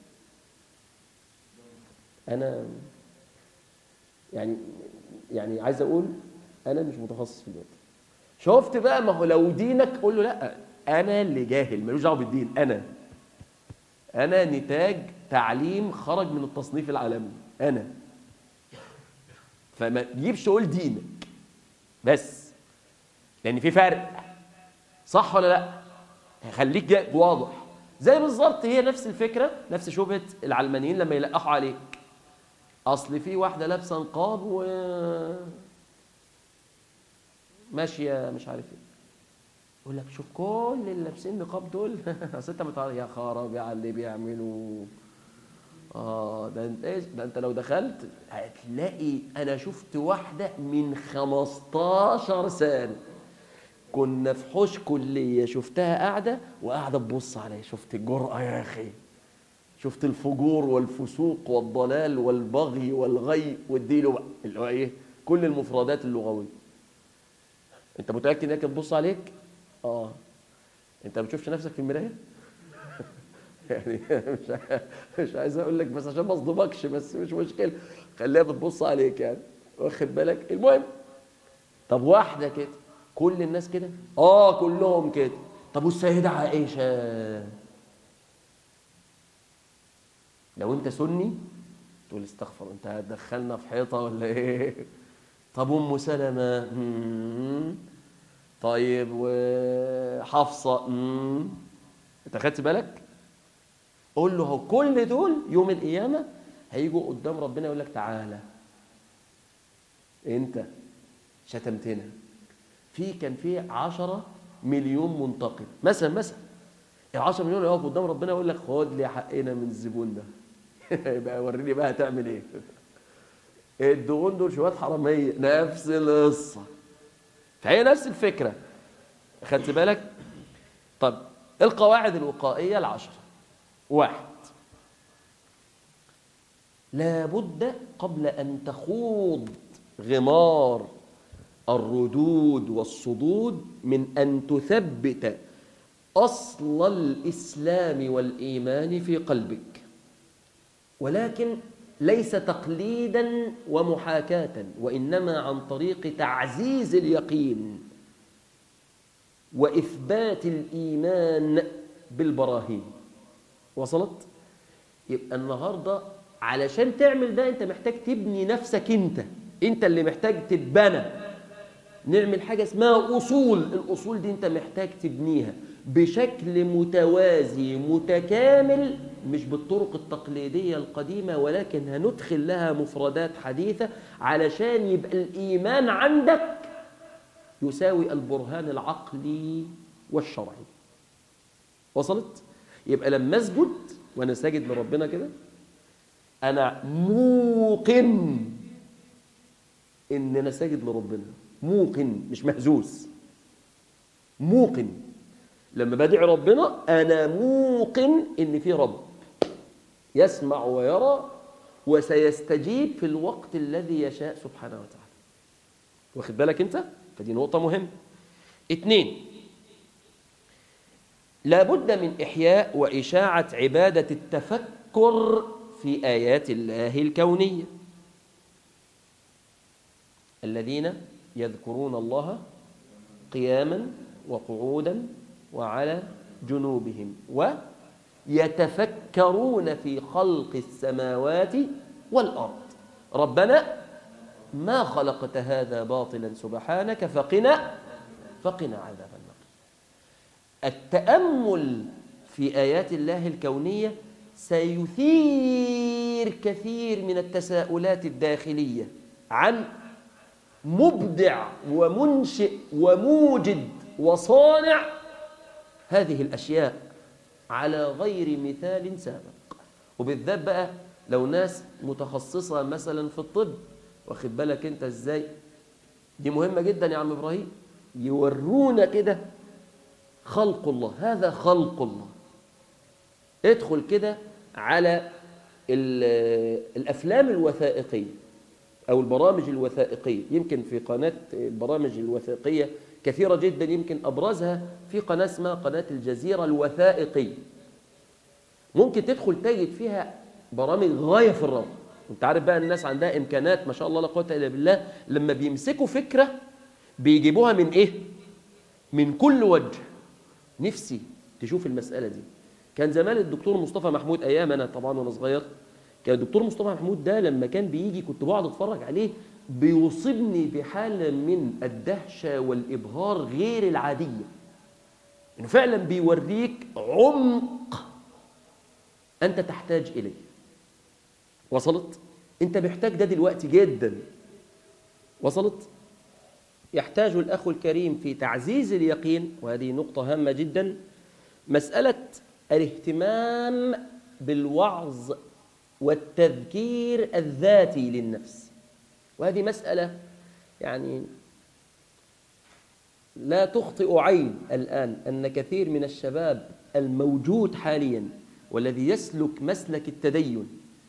[SPEAKER 1] أنا يعني يعني عايز أقول أنا مش متخصص في الوقت.
[SPEAKER 2] شفت بقى؟ ما هو لو دينك قول له لا، انا اللي جاهل ملوش دعوه بالدين، انا انا نتاج تعليم خرج من التصنيف العالمي انا، فما تجيبش قول دينك بس، لان في فرق، صح ولا لا؟ خليك جاي واضح. زي بالظبط هي نفس الفكره، نفس شبهه العلمانيين لما يلقحوا عليك اصل في واحده لابسه نقاب و ماشيه مش عارف ايه، يقول لك شوف كل اللي لابسين نقاب دول اصل انت متعرف يا خرابي على اللي بيعملوا. اه ده انت ايش ده، انت لو دخلت هتلاقي انا شفت واحده من خمستاشر سنه كنا في حوش كليه، شفتها قاعده وقاعده تبص عليا، شفت الجرأه يا اخي، شفت الفجور والفسوق والضلال والبغي والغي والديل بقى اللي هو ايه، كل المفردات اللغويه. انت متاكد انك تبص عليك؟ اه انت ما بتشوفش نفسك في المرايه؟ يعني مش مش عايز اقول لك بس عشان ما اصدمكش، بس مش مشكله، خليها بتبص عليك يعني، واخد بالك؟ المهم، طب واحده كده كل الناس كده؟ اه كلهم كده. طب والسيده عائشه؟ لو انت سني تقول استغفر، انت هتدخلنا في حيطه ولا ايه؟ طب ام سلمة؟ طيب وحفصه؟ انت خدت بالك؟ قول له هو كل دول يوم القيامه هيجوا قدام ربنا يقول لك تعالى انت شتمتنا، في كان في عشرة مليون منتقم مثلا، مثلا ال عشرة مليون يقفوا قدام ربنا يقول لك خد لي حقنا من الزبون ده يبقى وريني بقى هتعمل ايه. الدهون دول شويه حراميه، نفس القصه، فهي نفس الفكره، خدت بالك؟ طب القواعد الوقائيه العشره: واحد، لابد قبل ان تخوض غمار الردود والصدود من ان تثبت اصل الاسلام والايمان في قلبك، ولكن ليس تقليدا ومحاكاة، وإنما عن طريق تعزيز اليقين وإثبات الإيمان بالبراهين. وصلت؟ يبقى النهاردة علشان تعمل ده أنت محتاج تبني نفسك، أنت أنت اللي محتاج تتبنى. نعمل حاجة اسمها أصول، الأصول دي أنت محتاج تبنيها بشكل متوازي متكامل، مش بالطرق التقليدية القديمة، ولكن هندخل لها مفردات حديثة علشان يبقى الإيمان عندك يساوي البرهان العقلي والشرعي. وصلت؟ يبقى لما أسجد وأنا ساجد لربنا كده أنا موقن إن أنا ساجد لربنا، موقن مش مهزوز، موقن. لما بدعي ربنا أنا موقن إن في رب يسمع ويرى وسيستجيب في الوقت الذي يشاء سبحانه وتعالى. واخد بالك أنت؟ فدي نقطة مهمة. اتنين، لابد من إحياء وإشاعة عبادة التفكر في آيات الله الكونية. الذين يذكرون الله قياما وقعودا وعلى جنوبهم ويتفكرون في خلق السماوات والأرض ربنا ما خلقت هذا باطلا سبحانك فقنا فقنا عذاب النار. التأمل في آيات الله الكونية سيثير كثير من التساؤلات الداخلية عن مبدع ومنشئ وموجد وصانع هذه الأشياء على غير مثال سابق، وبالذات بقى لو ناس متخصصة مثلا في الطب. واخد بالك انت ازاي؟ دي مهمة جدا يا عم إبراهيم، يورونا كده خلق الله، هذا خلق الله. ادخل كده على الأفلام الوثائقية أو البرامج الوثائقية، يمكن في قناة البرامج الوثائقية كثيرة جدا، يمكن أبرزها في قناة اسمها قناة الجزيرة الوثائقية. ممكن تدخل تجد فيها برامج غاية في الروعة. انت عارف بقى الناس عندها إمكانات ما شاء الله لا قوة إلا بالله، لما بيمسكوا فكرة بيجيبوها من إيه؟ من كل وجه. نفسي تشوف المسألة دي. كان زمان الدكتور مصطفى محمود، أيام أنا طبعا وأنا صغير، كان الدكتور مصطفى محمود ده لما كان بيجي كنت بقعد أتفرج عليه، بيصيبني بحالة من الدهشة والإبهار غير العادية. إنه فعلا بيوريك عمق أنت تحتاج إليه. وصلت؟ أنت محتاج ده دلوقتي جدا. وصلت؟ يحتاج الأخ الكريم في تعزيز اليقين، وهذه نقطة هامة جدا، مسألة الاهتمام بالوعظ والتذكير الذاتي للنفس. وهذه مسألة يعني لا تخطئ عين الآن أن كثير من الشباب الموجود حاليا والذي يسلك مسلك التدين،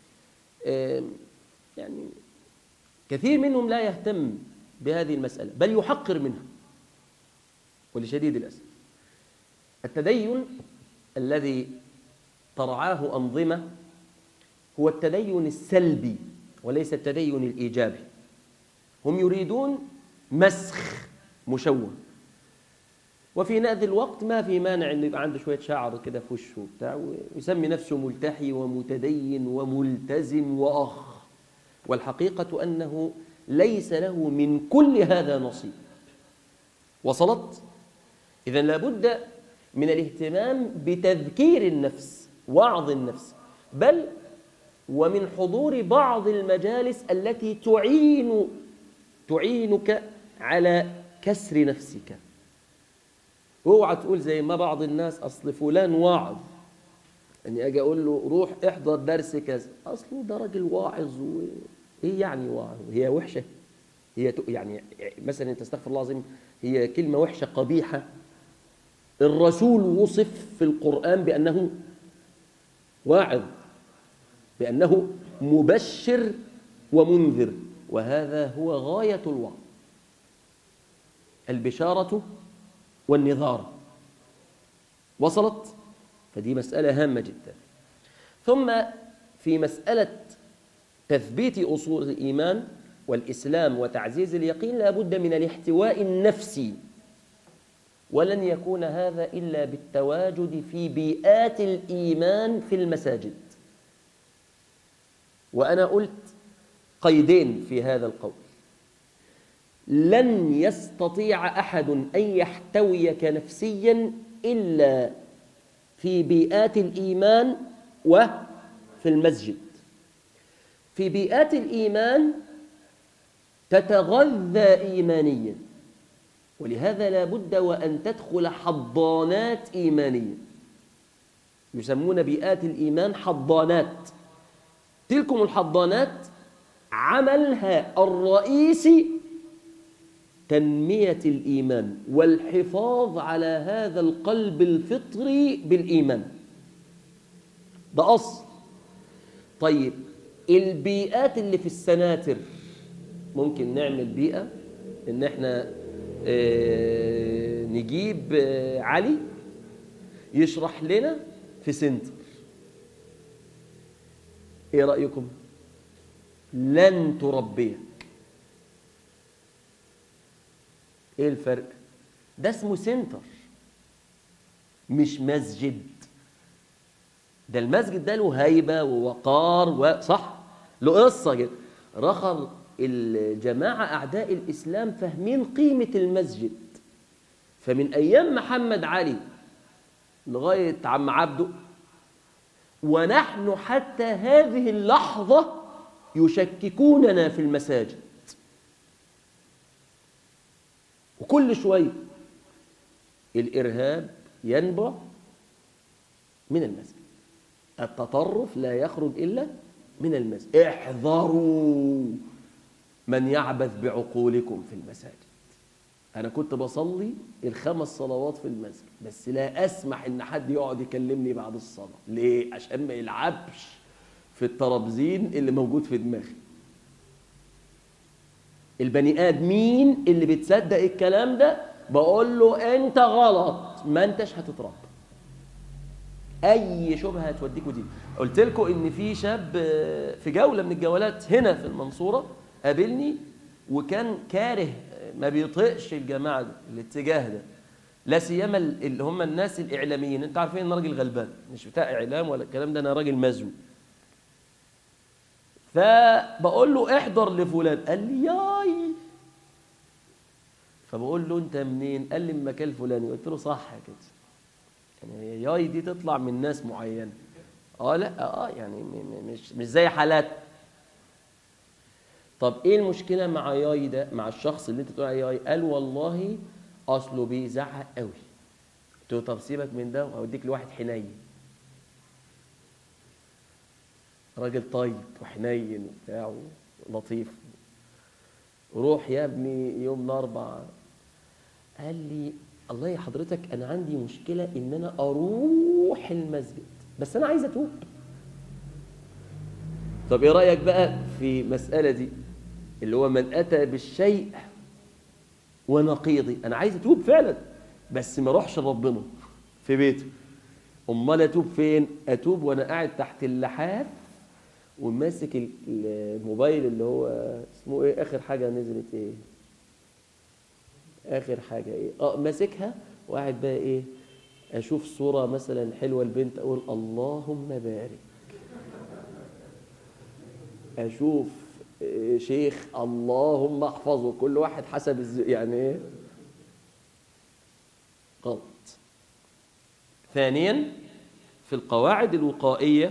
[SPEAKER 2] يعني كثير منهم لا يهتم بهذه المسألة، بل يحقر منها. ولشديد الأسف التدين الذي ترعاه أنظمة هو التدين السلبي وليس التدين الإيجابي. هم يريدون مسخ مشوه، وفي نفس الوقت ما في مانع انه يبقى عنده شويه شعر كده في وشه وبتاع ويسمي نفسه ملتحي ومتدين وملتزم واخ، والحقيقه انه ليس له من كل هذا نصيب. وصلت؟ اذا لابد من الاهتمام بتذكير النفس، وعظ النفس، بل ومن حضور بعض المجالس التي تعين تعينك على كسر نفسك. اوعى تقول زي ما بعض الناس اصل فلان واعظ، اني اجي اقول له روح احضر درس كذا، اصله ده راجل واعظ و... ايه يعني واعظ؟ هي وحشه؟ هي ت... يعني مثلا تستغفر الله العظيم، هي كلمه وحشه قبيحه. الرسول وصف في القرآن بأنه واعظ، بأنه مبشر ومنذر، وهذا هو غاية الوعظ، البشارة والنذارة. وصلت؟ فدي مسألة هامة جدا. ثم في مسألة تثبيت أصول الإيمان والإسلام وتعزيز اليقين لابد من الاحتواء النفسي، ولن يكون هذا إلا بالتواجد في بيئات الإيمان في المساجد. وأنا قلت قيدين في هذا القول: لن يستطيع أحد أن يحتويك نفسيا إلا في بيئات الإيمان وفي المسجد. في بيئات الإيمان تتغذى إيمانيا، ولهذا لا بد وأن تدخل حضانات إيمانية، يسمون بيئات الإيمان حضانات. تلكم الحضانات عملها الرئيسي تنمية الإيمان والحفاظ على هذا القلب الفطري بالإيمان، ده أصل. طيب البيئات اللي في السناتر، ممكن نعمل بيئة إن احنا اه نجيب اه علي يشرح لنا في سنتر. ايه رأيكم؟ لن تربيك. ايه الفرق؟ ده اسمه سنتر مش مسجد. ده المسجد ده له هيبة ووقار وصح، له قصة كده. رخر الجماعة أعداء الإسلام فاهمين قيمة المسجد، فمن أيام محمد علي لغاية عم عبده ونحن حتى هذه اللحظة يشككوننا في المساجد، وكل شوية الإرهاب ينبع من المسجد، التطرف لا يخرج إلا من المسجد. احذروا من يعبث بعقولكم في المساجد. أنا كنت بصلي الخمس صلوات في المسجد، بس لا أسمح إن حد يقعد يكلمني بعد الصلاة. ليه؟ عشان ما يلعبش في الترابزين اللي موجود في دماغي. البني آدمين اللي بتصدق الكلام ده بقول له أنت غلط، ما أنتش هتتربى. أي شبهة هتوديكوا دي. قلت لكم إن في شاب في جولة من الجولات هنا في المنصورة قابلني، وكان كاره، ما بيطيقش الجماعة ده، الاتجاه ده، لا سيما اللي هم الناس الاعلاميين. انت عارفين ان راجل غلبان مش بتاع اعلام ولا الكلام ده، انا راجل مزو. فبقول له احضر لفلان، قال لي ياي. فبقول له انت منين؟ قال لي من المكان الفلاني. قلت له صح كده، يعني ياي دي تطلع من ناس معينه. اه لا اه يعني مش مش زي حالات. طب ايه المشكله مع ياي ده، مع الشخص اللي انت بتقول عليه ياي؟ قال والله اصله بيزعق قوي. قلت له طب سيبك من ده واوديك لواحد حنين، راجل طيب وحنين وبتاع ولطيف. روح يا ابني يوم الاربعاء. قال لي الله يا حضرتك انا عندي مشكله ان انا اروح المسجد بس انا عايز اتوب. طب ايه رايك بقى في المساله دي اللي هو من اتى بالشيء ونقيضي؟ انا عايز اتوب فعلا بس ما اروحش لربنا في بيته. امال اتوب فين؟ اتوب وانا قاعد تحت اللحاف وماسك الموبايل اللي هو اسمه ايه، اخر حاجه نزلت ايه، اخر حاجه ايه، اه ماسكها وقاعد بقى ايه، اشوف صوره مثلا حلوه البنت اقول اللهم بارك، اشوف شيخ اللهم احفظه، كل واحد حسب الز... يعني ايه غلط. ثانيا في القواعد الوقائيه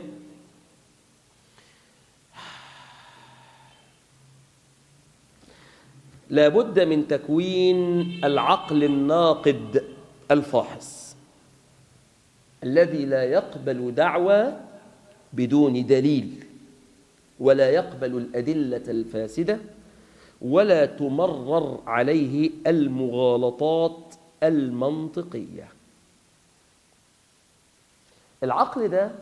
[SPEAKER 2] لا بد من تكوين العقل الناقد الفاحص الذي لا يقبل دعوى بدون دليل ولا يقبل الأدلة الفاسدة ولا تمرر عليه المغالطات المنطقية. العقل ده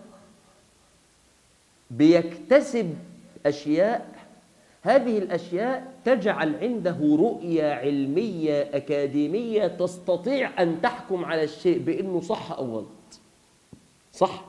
[SPEAKER 2] بيكتسب أشياء، هذه الأشياء تجعل عنده رؤية علمية أكاديمية تستطيع أن تحكم على الشيء بأنه صح أو غلط. صح؟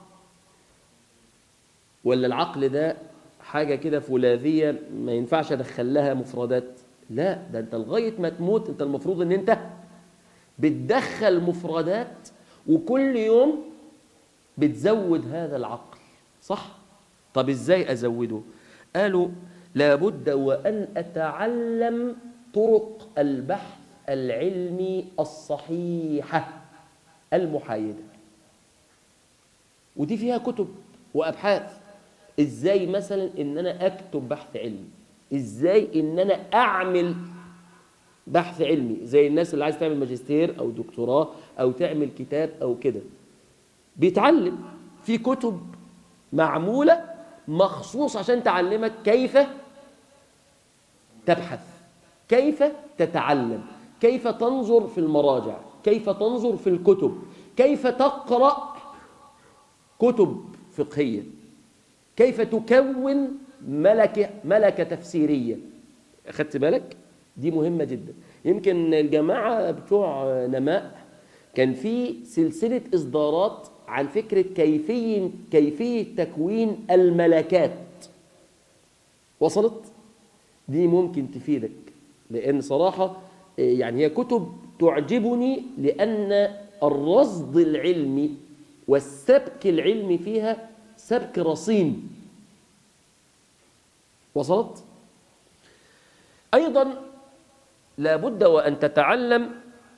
[SPEAKER 2] ولا العقل ده حاجة كده فولاذية ما ينفعش أدخل لها مفردات؟ لا، ده أنت لغاية ما تموت أنت المفروض أن أنت بتدخل مفردات وكل يوم بتزود هذا العقل. صح؟ طب إزاي أزوده؟ قالوا لابد وأن أتعلم طرق البحث العلمي الصحيحة المحايدة، ودي فيها كتب وأبحاث. إزاي مثلا إن أنا أكتب بحث علمي، إزاي إن أنا أعمل بحث علمي زي الناس اللي عايز تعمل ماجستير أو دكتوراه أو تعمل كتاب أو كده، بيتعلم في كتب معمولة مخصوص عشان تعلمك كيف تبحث، كيف تتعلم، كيف تنظر في المراجع، كيف تنظر في الكتب، كيف تقرأ كتب فقهية، كيف تكون ملكة ملكة تفسيرية. أخدت بالك؟ دي مهمة جدا. يمكن الجماعة بتوع نماء كان في سلسلة إصدارات عن فكرة كيفية كيفية تكوين الملكات. وصلت؟ دي ممكن تفيدك، لأن صراحة يعني هي كتب تعجبني لأن الرصد العلمي والسبك العلمي فيها سبك رصين. وصلت؟ أيضا لابد وأن تتعلم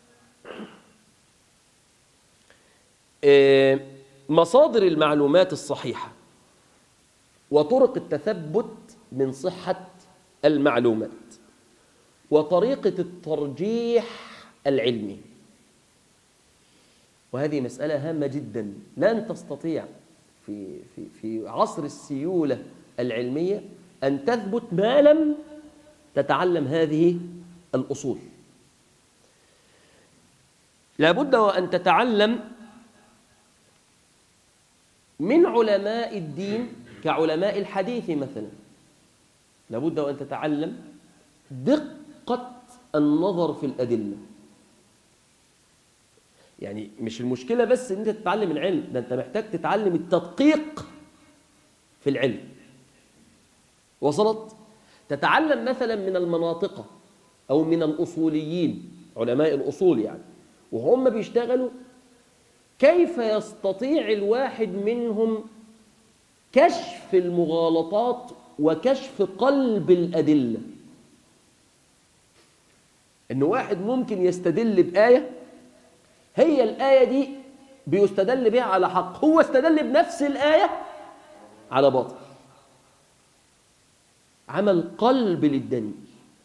[SPEAKER 2] مصادر المعلومات الصحيحة وطرق التثبت من صحة المعلومات وطريقة الترجيح العلمي. وهذه مسألة هامة جدا. لن تستطيع في في في عصر السيولة العلمية أن تثبت ما لم تتعلم هذه الأصول. لابد وأن تتعلم من علماء الدين كعلماء الحديث مثلا، لابد وأن تتعلم دقة النظر في الأدلة. يعني مش المشكلة بس ان انت تتعلم العلم، ده انت محتاج تتعلم التدقيق في العلم. وصلت؟ تتعلم مثلا من المناطق او من الاصوليين علماء الاصول يعني، وهم بيشتغلوا كيف يستطيع الواحد منهم كشف المغالطات وكشف قلب الأدلة. إن واحد ممكن يستدل بآية، هي الآية دي بيستدل بها على حق، هو استدل بنفس الآية على باطل، عمل قلب للدليل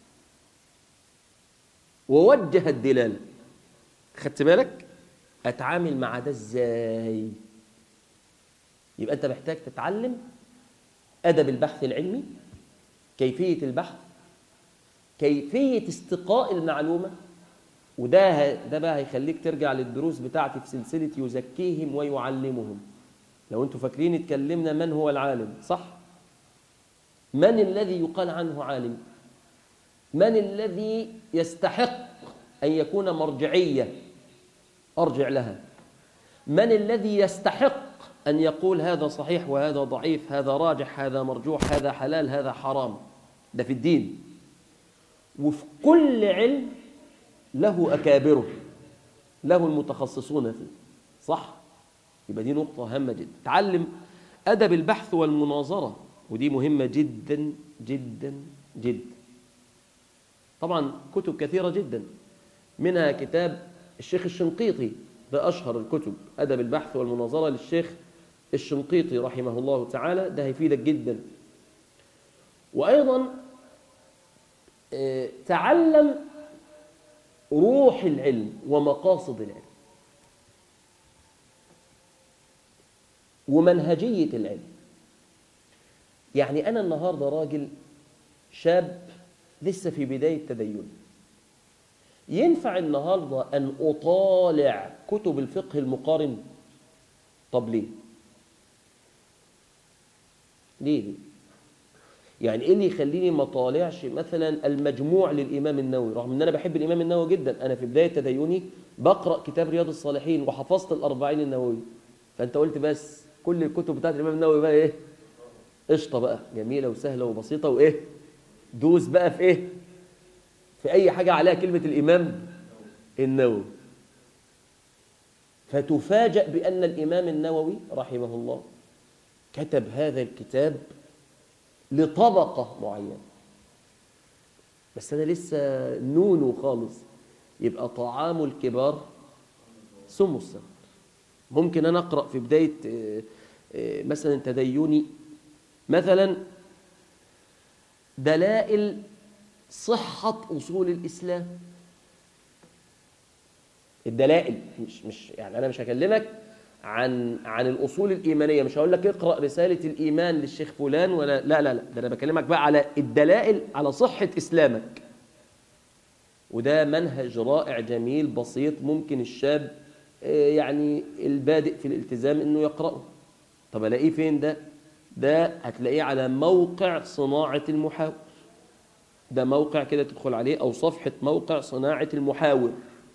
[SPEAKER 2] ووجه الدلالة. خدت بالك؟ أتعامل مع ده إزاي؟ يبقى أنت محتاج تتعلم أدب البحث العلمي، كيفية البحث، كيفية استقاء المعلومة. وده ده بقى هيخليك ترجع للدروس بتاعتي في سلسلة يزكيهم ويعلمهم. لو أنتوا فاكرين اتكلمنا من هو العالم، صح؟ من الذي يقال عنه عالم؟ من الذي يستحق أن يكون مرجعية أرجع لها؟ من الذي يستحق أن يقول هذا صحيح وهذا ضعيف، هذا راجح هذا مرجوح، هذا حلال هذا حرام؟ ده في الدين. وفي كل علم له أكابره، له المتخصصون فيه، صح؟ يبقى دي نقطة هامة جدا. تعلم أدب البحث والمناظرة، ودي مهمة جدا جدا جدا. طبعا كتب كثيرة جدا، منها كتاب الشيخ الشنقيطي، ده أشهر الكتب، أدب البحث والمناظرة للشيخ الشنقيطي رحمه الله تعالى، ده هيفيدك جدا. وأيضا تعلم روح العلم ومقاصد العلم ومنهجية العلم. يعني أنا النهاردة راجل شاب لسه في بداية تدين، ينفع النهاردة أن أطالع كتب الفقه المقارن؟ طب ليه؟ ليه ليه؟ يعني إيه اللي يخليني ما طالعش مثلا المجموع للإمام النووي، رغم أن أنا بحب الإمام النووي جدا؟ أنا في بداية تديني بقرأ كتاب رياض الصالحين وحفظت الأربعين النووي، فأنت قلت بس كل الكتب بتاعت الإمام النووي بقى إيه؟ قشطة بقى، جميلة وسهلة وبسيطة، وإيه؟ دوس بقى في إيه؟ في أي حاجة عليها كلمة الإمام النووي. فتفاجأ بأن الإمام النووي رحمه الله كتب هذا الكتاب لطبقة معينة، بس أنا لسه نونو خالص. يبقى طعام الكبار سم الصغار. ممكن أنا أقرأ في بداية مثلا تديني مثلا دلائل صحة أصول الإسلام، الدلائل، مش مش يعني أنا مش هكلمك عن عن الأصول الإيمانية، مش هقول لك اقرأ رسالة الإيمان للشيخ فلان ولا لا لا لا، ده أنا بكلمك بقى على الدلائل على صحة إسلامك. وده منهج رائع جميل بسيط، ممكن الشاب يعني البادئ في الالتزام إنه يقرأه. طب ألاقيه فين ده؟ ده هتلاقيه على موقع صناعة المحاور، ده موقع كده تدخل عليه، أو صفحة موقع صناعة المحاور.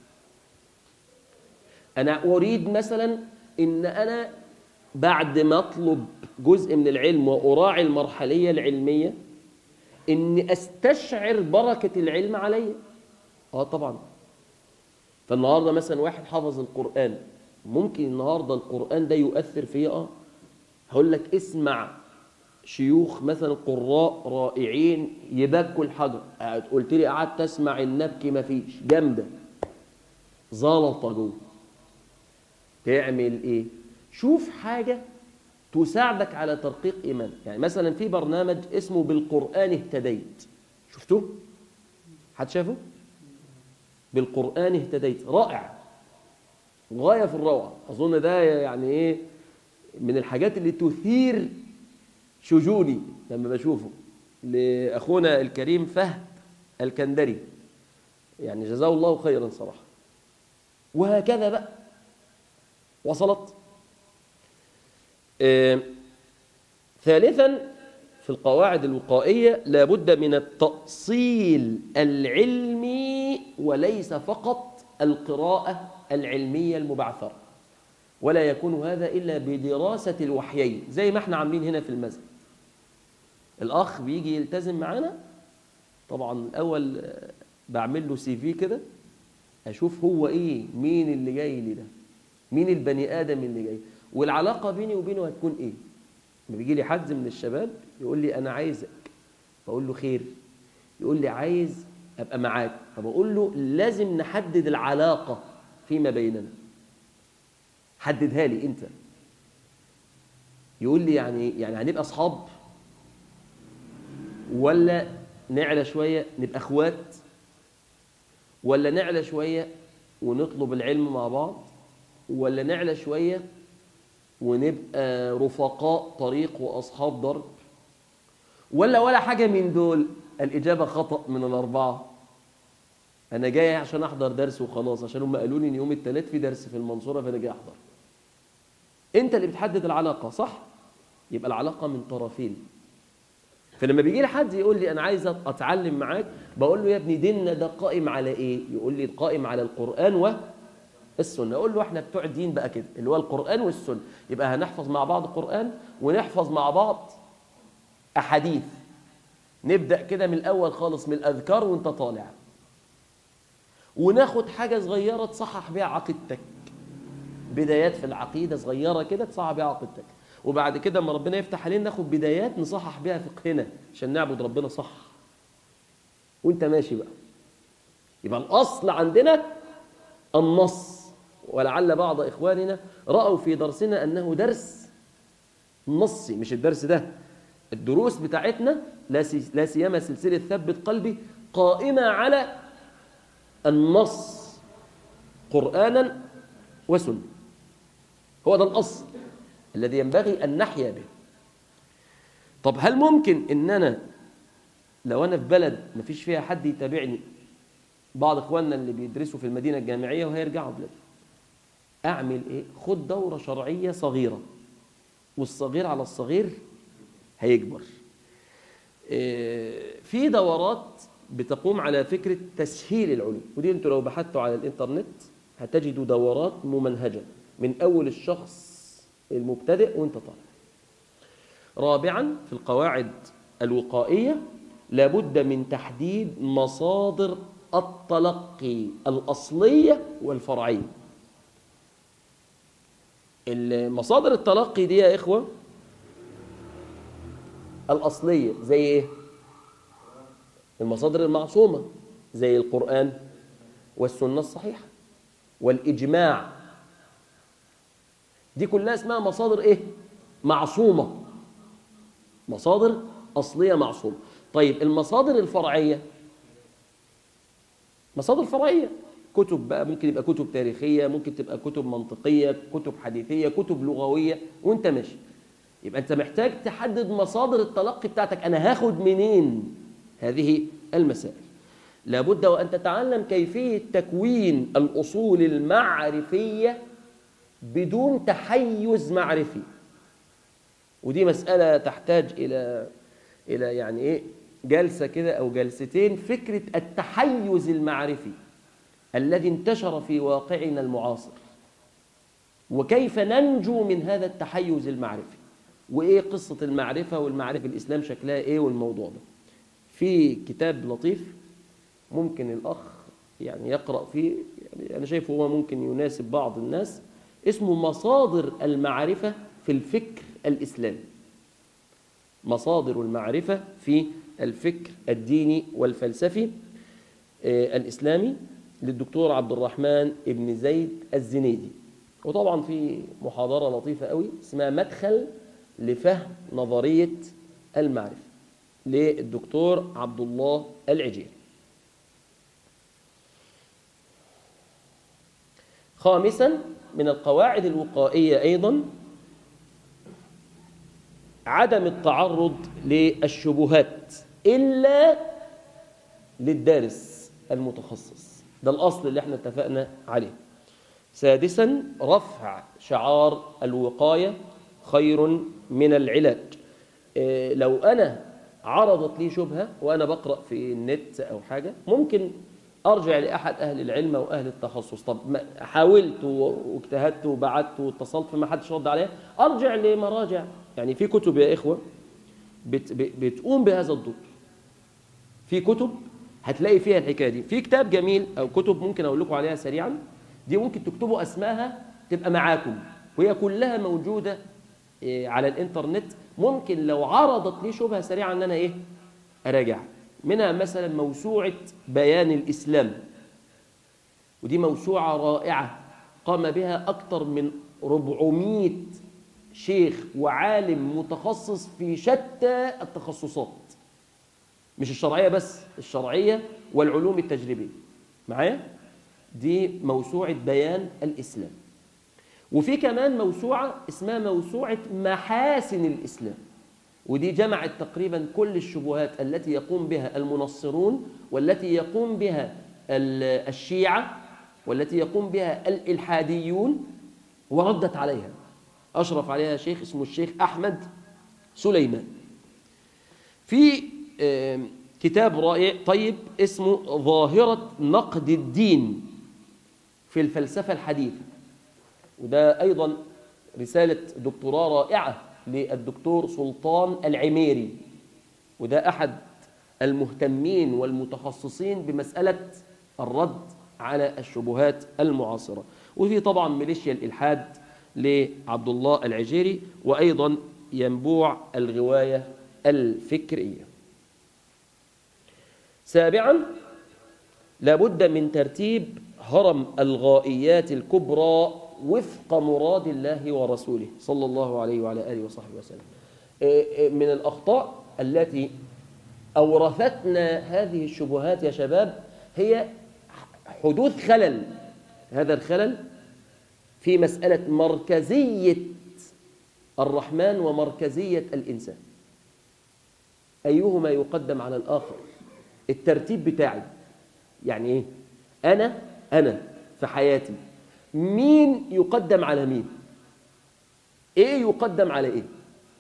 [SPEAKER 2] أنا أريد مثلا إن أنا بعد ما أطلب جزء من العلم وأراعي المرحلية العلمية، إني أستشعر بركة العلم علي. آه طبعا. فالنهاردة مثلا واحد حفظ القرآن، ممكن النهاردة القرآن ده يؤثر فيه. آه هقول لك اسمع شيوخ مثلا قراء رائعين يبكوا الحجر، قلت لي قعدت اسمع النبكي مفيش، جامده زلطه جوه. تعمل ايه؟ شوف حاجه تساعدك على ترقيق ايمانك. يعني مثلا في برنامج اسمه بالقرآن اهتديت، شفتوه؟ حد شافه؟ بالقرآن اهتديت، رائع غايه في الروعه. اظن ده يعني ايه من الحاجات اللي تثير شجوني لما بشوفه، لأخونا الكريم فهد الكندري، يعني جزاه الله خيرا صراحة. وهكذا بقى وصلت. آه ثالثا في القواعد الوقائية لابد من التأصيل العلمي وليس فقط القراءة العلمية المبعثرة، ولا يكون هذا إلا بدراسة الوحيين زي ما احنا عاملين هنا في المسجد. الأخ بيجي يلتزم معانا، طبعا الأول بعمل له سي في كده، اشوف هو ايه، مين اللي جاي لي ده، مين البني ادم اللي جاي، والعلاقه بيني وبينه هتكون ايه. لما بيجي لي حد من الشباب يقول لي انا عايزك، بقول له خير، يقول لي عايز ابقى معاك، فبقول له لازم نحدد العلاقه فيما بيننا، حددها لي انت. يقول لي يعني يعني هنبقى اصحاب ولا نعلى شويه نبقى اخوات، ولا نعلى شويه ونطلب العلم مع بعض، ولا نعلى شويه ونبقى رفقاء طريق واصحاب درب، ولا ولا حاجه من دول. الاجابه خطأ من الاربعه. انا جاي عشان احضر درس وخلاص، عشان هم قالوا لي ان يوم الثلاث في درس في المنصوره فانا جاي احضر. انت اللي بتحدد العلاقه، صح؟ يبقى العلاقه من طرفين. فلما بيجي لي حد يقول لي انا عايز اتعلم معاك، بقول له يا ابني ديننا ده قائم على ايه؟ يقول لي قائم على القران والسنه. اقول له احنا بتوع الدين بقى كده، اللي هو القران والسنه. يبقى هنحفظ مع بعض قران ونحفظ مع بعض احاديث. نبدا كده من الاول خالص، من الاذكار وانت طالع، وناخد حاجه صغيره تصحح بيها عقيدتك، بدايات في العقيده صغيره كده تصحح بيها عقيدتك. وبعد كده اما ربنا يفتح علينا ناخد بدايات نصحح بيها فقهنا عشان نعبد ربنا صح. وانت ماشي بقى. يبقى الاصل عندنا النص. ولعل بعض اخواننا راوا في درسنا انه درس نصي. مش الدرس ده، الدروس بتاعتنا لا سيما سلسله ثبت قلبي قائمه على النص، قرانا وسنه. هو ده الاصل الذي ينبغي أن نحيا به. طب هل ممكن إن أنا لو أنا في بلد ما فيش فيها حد يتابعني، بعض إخواننا اللي بيدرسوا في المدينة الجامعية وهيرجعوا بلاد، أعمل إيه؟ خد دورة شرعية صغيرة، والصغير على الصغير هيكبر. في دورات بتقوم على فكرة تسهيل العلوم، ودي أنتوا لو بحثتوا على الإنترنت هتجدوا دورات ممنهجة من أول الشخص المبتدئ وانت طالع. رابعا في القواعد الوقائية لابد من تحديد مصادر التلقي الأصلية والفرعية. المصادر التلقي دي يا إخوة الأصلية زي إيه؟ المصادر المعصومة زي القرآن والسنة الصحيحة والإجماع. دي كلها اسمها مصادر ايه؟ معصومة، مصادر أصلية معصومة. طيب المصادر الفرعية، مصادر فرعية كتب بقى، ممكن يبقى كتب تاريخية، ممكن تبقى كتب منطقية، كتب حديثية، كتب لغوية، وانت ماشي. يبقى انت محتاج تحدد مصادر التلقي بتاعتك، انا هاخد منين هذه المسائل. لابد وأن تتعلم كيفية تكوين الأصول المعرفية بدون تحيز معرفي. ودي مسألة تحتاج إلى إلى يعني إيه جلسة كده أو جلستين. فكرة التحيز المعرفي الذي انتشر في واقعنا المعاصر، وكيف ننجو من هذا التحيز المعرفي، وإيه قصة المعرفة والمعرفة الإسلام شكلها إيه والموضوع ده. في كتاب لطيف ممكن الأخ يعني يقرأ فيه، يعني أنا شايفه هو ممكن يناسب بعض الناس، اسمه مصادر المعرفة في الفكر الإسلامي. مصادر المعرفة في الفكر الديني والفلسفي آه الإسلامي للدكتور عبد الرحمن ابن زيد الزنيدي. وطبعا في محاضرة لطيفة قوي اسمها مدخل لفهم نظرية المعرفة للدكتور عبد الله العجيري. خامسا من القواعد الوقائية أيضا عدم التعرض للشبهات إلا للدارس المتخصص. ده الأصل اللي احنا اتفقنا عليه. سادسا رفع شعار الوقاية خير من العلاج. إيه لو أنا عرضت لي شبهة وأنا بقرأ في النت أو حاجة، ممكن أرجع لأحد أهل العلم وأهل التخصص. طب حاولت واجتهدت وبعدت واتصلت فما حدش رد عليها، أرجع لمراجع. يعني في كتب يا إخوة بت بتقوم بهذا الدور. في كتب هتلاقي فيها الحكايه دي. في كتاب جميل او كتب ممكن اقول لكم عليها سريعا، دي ممكن تكتبوا اسمائها تبقى معاكم، وهي كلها موجوده إيه على الانترنت. ممكن لو عرضت لي شبهه سريعه ان انا ايه اراجع منها. مثلا موسوعه بيان الاسلام، ودي موسوعه رائعه قام بها اكثر من أربعمائة شيخ وعالم متخصص في شتى التخصصات، مش الشرعية بس، الشرعية والعلوم التجريبية. معايا؟ دي موسوعة بيان الإسلام. وفي كمان موسوعة اسمها موسوعة محاسن الإسلام، ودي جمعت تقريبا كل الشبهات التي يقوم بها المنصرون، والتي يقوم بها الشيعة، والتي يقوم بها الإلحاديون، وردت عليها. أشرف عليها شيخ اسمه الشيخ أحمد سليمان. في كتاب رائع طيب اسمه ظاهرة نقد الدين في الفلسفة الحديثة، وده أيضا رسالة دكتوراه رائعة للدكتور سلطان العميري، وده أحد المهتمين والمتخصصين بمسألة الرد على الشبهات المعاصرة. وفي طبعا ميليشيا الإلحاد لعبد الله العجيري، وأيضا ينبوع الغواية الفكرية. سابعا، لابد من ترتيب هرم الغائيات الكبرى وفق مراد الله ورسوله صلى الله عليه وعلى آله وصحبه وسلم. من الأخطاء التي أورثتنا هذه الشبهات يا شباب هي حدوث خلل، هذا الخلل في مسألة مركزية الرحمن ومركزية الإنسان، أيهما يقدم على الآخر، الترتيب بتاعي. يعني إيه؟ أنا أنا في حياتي مين يقدم على مين؟ إيه يقدم على إيه؟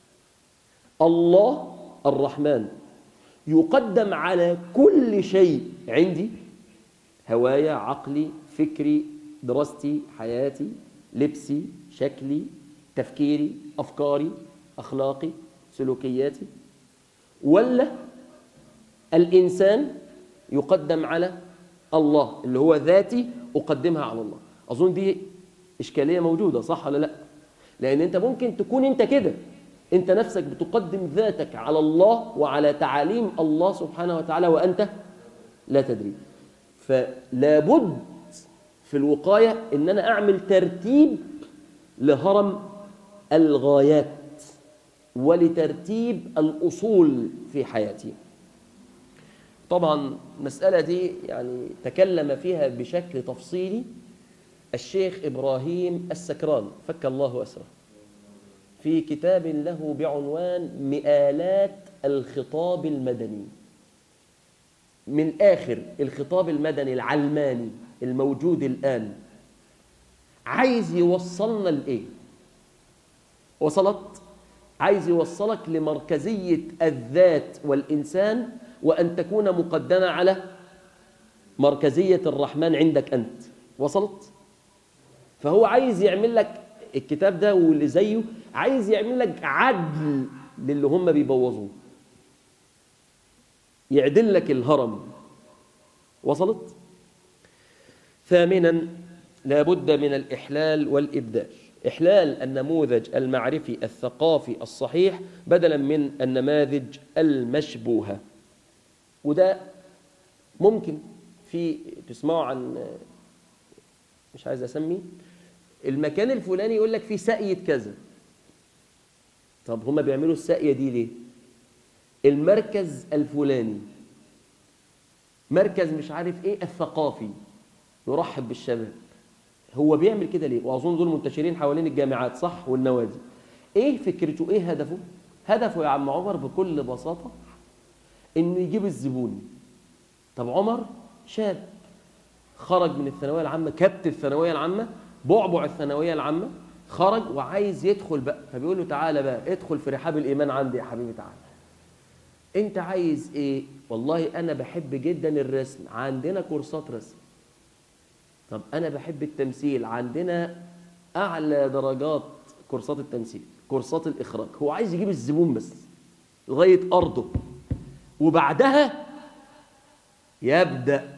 [SPEAKER 2] الله الرحمن يقدم على كل شيء عندي، هوايا، عقلي، فكري، دراستي، حياتي، لبسي، شكلي، تفكيري، أفكاري، أخلاقي، سلوكياتي، ولا الإنسان يقدم على الله اللي هو ذاتي أقدمها على الله؟ أظن دي إشكالية موجودة، صح ولا لا؟ لأن أنت ممكن تكون أنت كده، أنت نفسك بتقدم ذاتك على الله وعلى تعاليم الله سبحانه وتعالى وأنت لا تدري. فلا بد في الوقاية إن أنا أعمل ترتيب لهرم الغايات ولترتيب الأصول في حياتي. طبعا المسألة دي يعني تكلم فيها بشكل تفصيلي الشيخ إبراهيم السكران فك الله أسره في كتاب له بعنوان مآلات الخطاب المدني. من آخر الخطاب المدني العلماني الموجود الآن عايز يوصلنا لإيه؟ وصلت؟ عايز يوصلك لمركزية الذات والإنسان، وأن تكون مقدمة على مركزية الرحمن عندك أنت. وصلت؟ فهو عايز يعمل لك الكتاب ده واللي زيه، عايز يعمل لك عدل للي هم بيبوظوه، يعدل لك الهرم. وصلت؟ ثامنا، لابد من الإحلال والإبدال، إحلال النموذج المعرفي الثقافي الصحيح بدلا من النماذج المشبوهة. وده ممكن في تسمعوا عن، مش عايز أسمي المكان الفلاني، يقول لك في ساقية كذا. طب هما بيعملوا الساقية دي ليه؟ المركز الفلاني مركز مش عارف ايه الثقافي يرحب بالشباب، هو بيعمل كده ليه؟ واظن دول منتشرين حوالين الجامعات صح والنوادي. ايه فكرته؟ ايه هدفه؟ هدفه يا عم عمر بكل بساطة انه يجيب الزبون. طب عمر شاب خرج من الثانوية العامة، كبت الثانوية العامة، بعبع الثانوية العامة، خرج وعايز يدخل بقى، فبيقول له تعالى بقى ادخل في رحاب الإيمان عندي يا حبيبي، تعالى. انت عايز ايه؟ والله انا بحب جدا الرسم، عندنا كورسات رسم. طب انا بحب التمثيل، عندنا اعلى درجات كورسات التمثيل، كورسات الاخراج. هو عايز يجيب الزبون بس لغايه ارضه، وبعدها يبدأ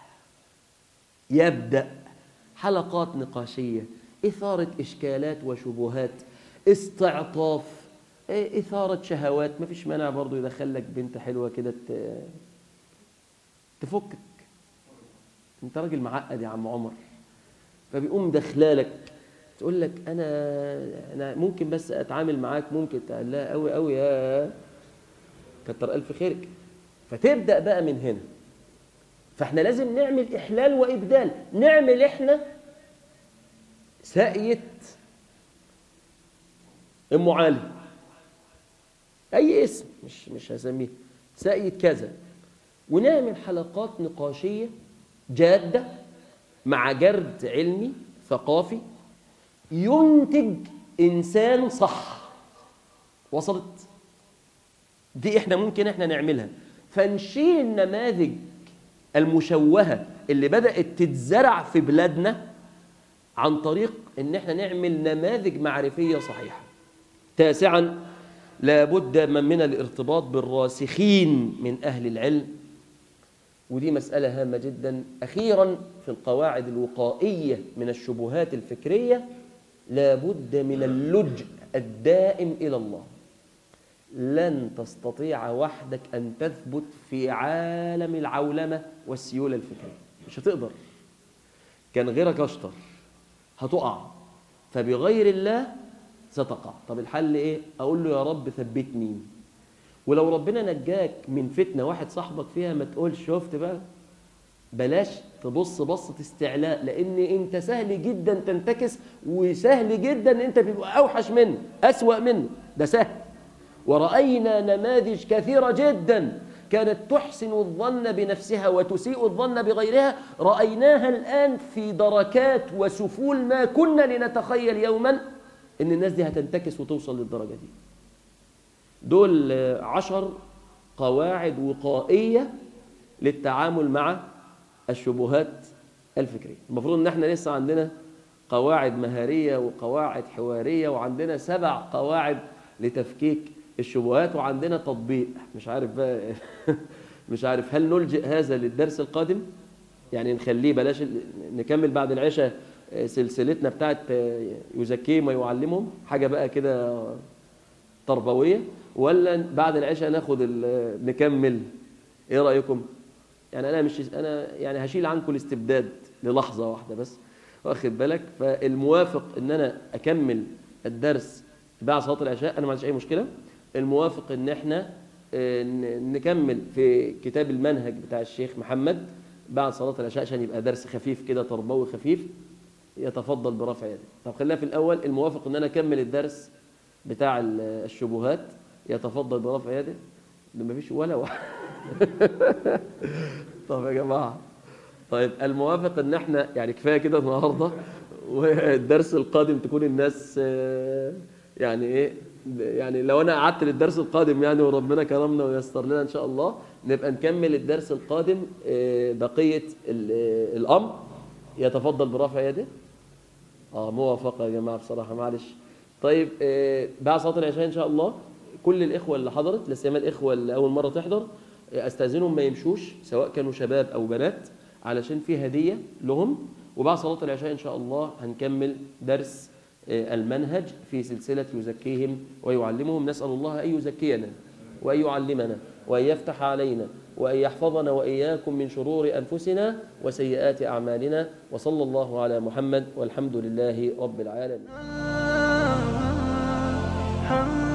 [SPEAKER 2] يبدأ حلقات نقاشية، إثارة إشكالات وشبهات، استعطاف، إثارة شهوات. ما فيش مانع برضو يدخل لك بنت حلوة كده تفكك، انت راجل معقد يا عم عمر، فبيقوم دخلالك تقول لك انا انا ممكن بس اتعامل معاك، ممكن تقول لا قوي قوي يا كتر الف خيرك. فتبدا بقى من هنا. فاحنا لازم نعمل احلال وابدال، نعمل احنا ساقية ام علي، اي اسم مش مش هسميه، ساقية كذا، ونعمل حلقات نقاشية جادة مع جرد علمي ثقافي ينتج إنسان صح. وصلت؟ دي إحنا ممكن إحنا نعملها. فنشيل النماذج المشوهة اللي بدأت تتزرع في بلادنا عن طريق إن إحنا نعمل نماذج معرفية صحيحة. تاسعاً، لابد من الارتباط بالراسخين من أهل العلم، ودي مسألة هامة جدا. أخيراً، في القواعد الوقائية من الشبهات الفكرية لابد من اللجأ الدائم إلى الله. لن تستطيع وحدك أن تثبت في عالم العولمة والسيولة الفكرية، مش هتقدر. كان غيرك أشطر هتقع، فبغير الله ستقع. طب الحل إيه؟ أقول له يا رب ثبتني. ولو ربنا نجاك من فتنة واحد صاحبك فيها، ما تقولش شفت بقى، بلاش تبص بصة استعلاء، لأن أنت سهل جدا تنتكس، وسهل جدا أن أنت تبقى أوحش منه، أسوأ منه، ده سهل. ورأينا نماذج كثيرة جدا كانت تحسن الظن بنفسها وتسيء الظن بغيرها، رأيناها الآن في دركات وسفول ما كنا لنتخيل يوما أن الناس دي هتنتكس وتوصل للدرجة دي. دول عشر قواعد وقائية للتعامل مع الشبهات الفكرية. المفروض ان احنا لسه عندنا قواعد مهارية وقواعد حوارية، وعندنا سبع قواعد لتفكيك الشبهات، وعندنا تطبيق. مش عارف بقى مش عارف هل نلجئ هذا للدرس القادم، يعني نخليه بلاش نكمل بعد العشاء سلسلتنا بتاعت يزكيهم ويعلمهم، حاجة بقى كده تربوية، ولا بعد العشاء ناخد نكمل؟ ايه رأيكم؟ يعني انا مش انا يعني هشيل عنكم الاستبداد للحظة واحدة بس، واخد بالك؟ فالموافق ان انا اكمل الدرس بعد صلاة العشاء انا ما عنديش اي مشكلة. الموافق ان احنا نكمل في كتاب المنهج بتاع الشيخ محمد بعد صلاة العشاء عشان يبقى درس خفيف كده تربوي خفيف، يتفضل برفع يده. طب خلينا في الاول، الموافق ان انا اكمل الدرس بتاع الشبهات يتفضل برفع يده. ده مفيش ولا واحد طب يا جماعه، طيب الموافق ان احنا يعني كفايه كده النهارده، والدرس القادم تكون الناس يعني ايه، يعني لو انا قعدت للدرس القادم يعني وربنا كرمنا ويسر لنا ان شاء الله، نبقى نكمل الدرس القادم بقيه الامر. يتفضل برفع يده. اه موافقه يا جماعه بصراحه، معلش. طيب آه بعد صلاه العشاء ان شاء الله كل الاخوه اللي حضرت، لا سيما الاخوه اللي اول مره تحضر، استاذنهم ما يمشوش سواء كانوا شباب او بنات، علشان في هديه لهم. وبعد صلاه العشاء ان شاء الله هنكمل درس آه المنهج في سلسله يزكيهم ويعلمهم. نسال الله ان يزكينا وان يعلمنا وان يفتح علينا وأن يحفظنا وإياكم من شرور أنفسنا وسيئات أعمالنا. وصلى الله على محمد والحمد لله رب العالمين.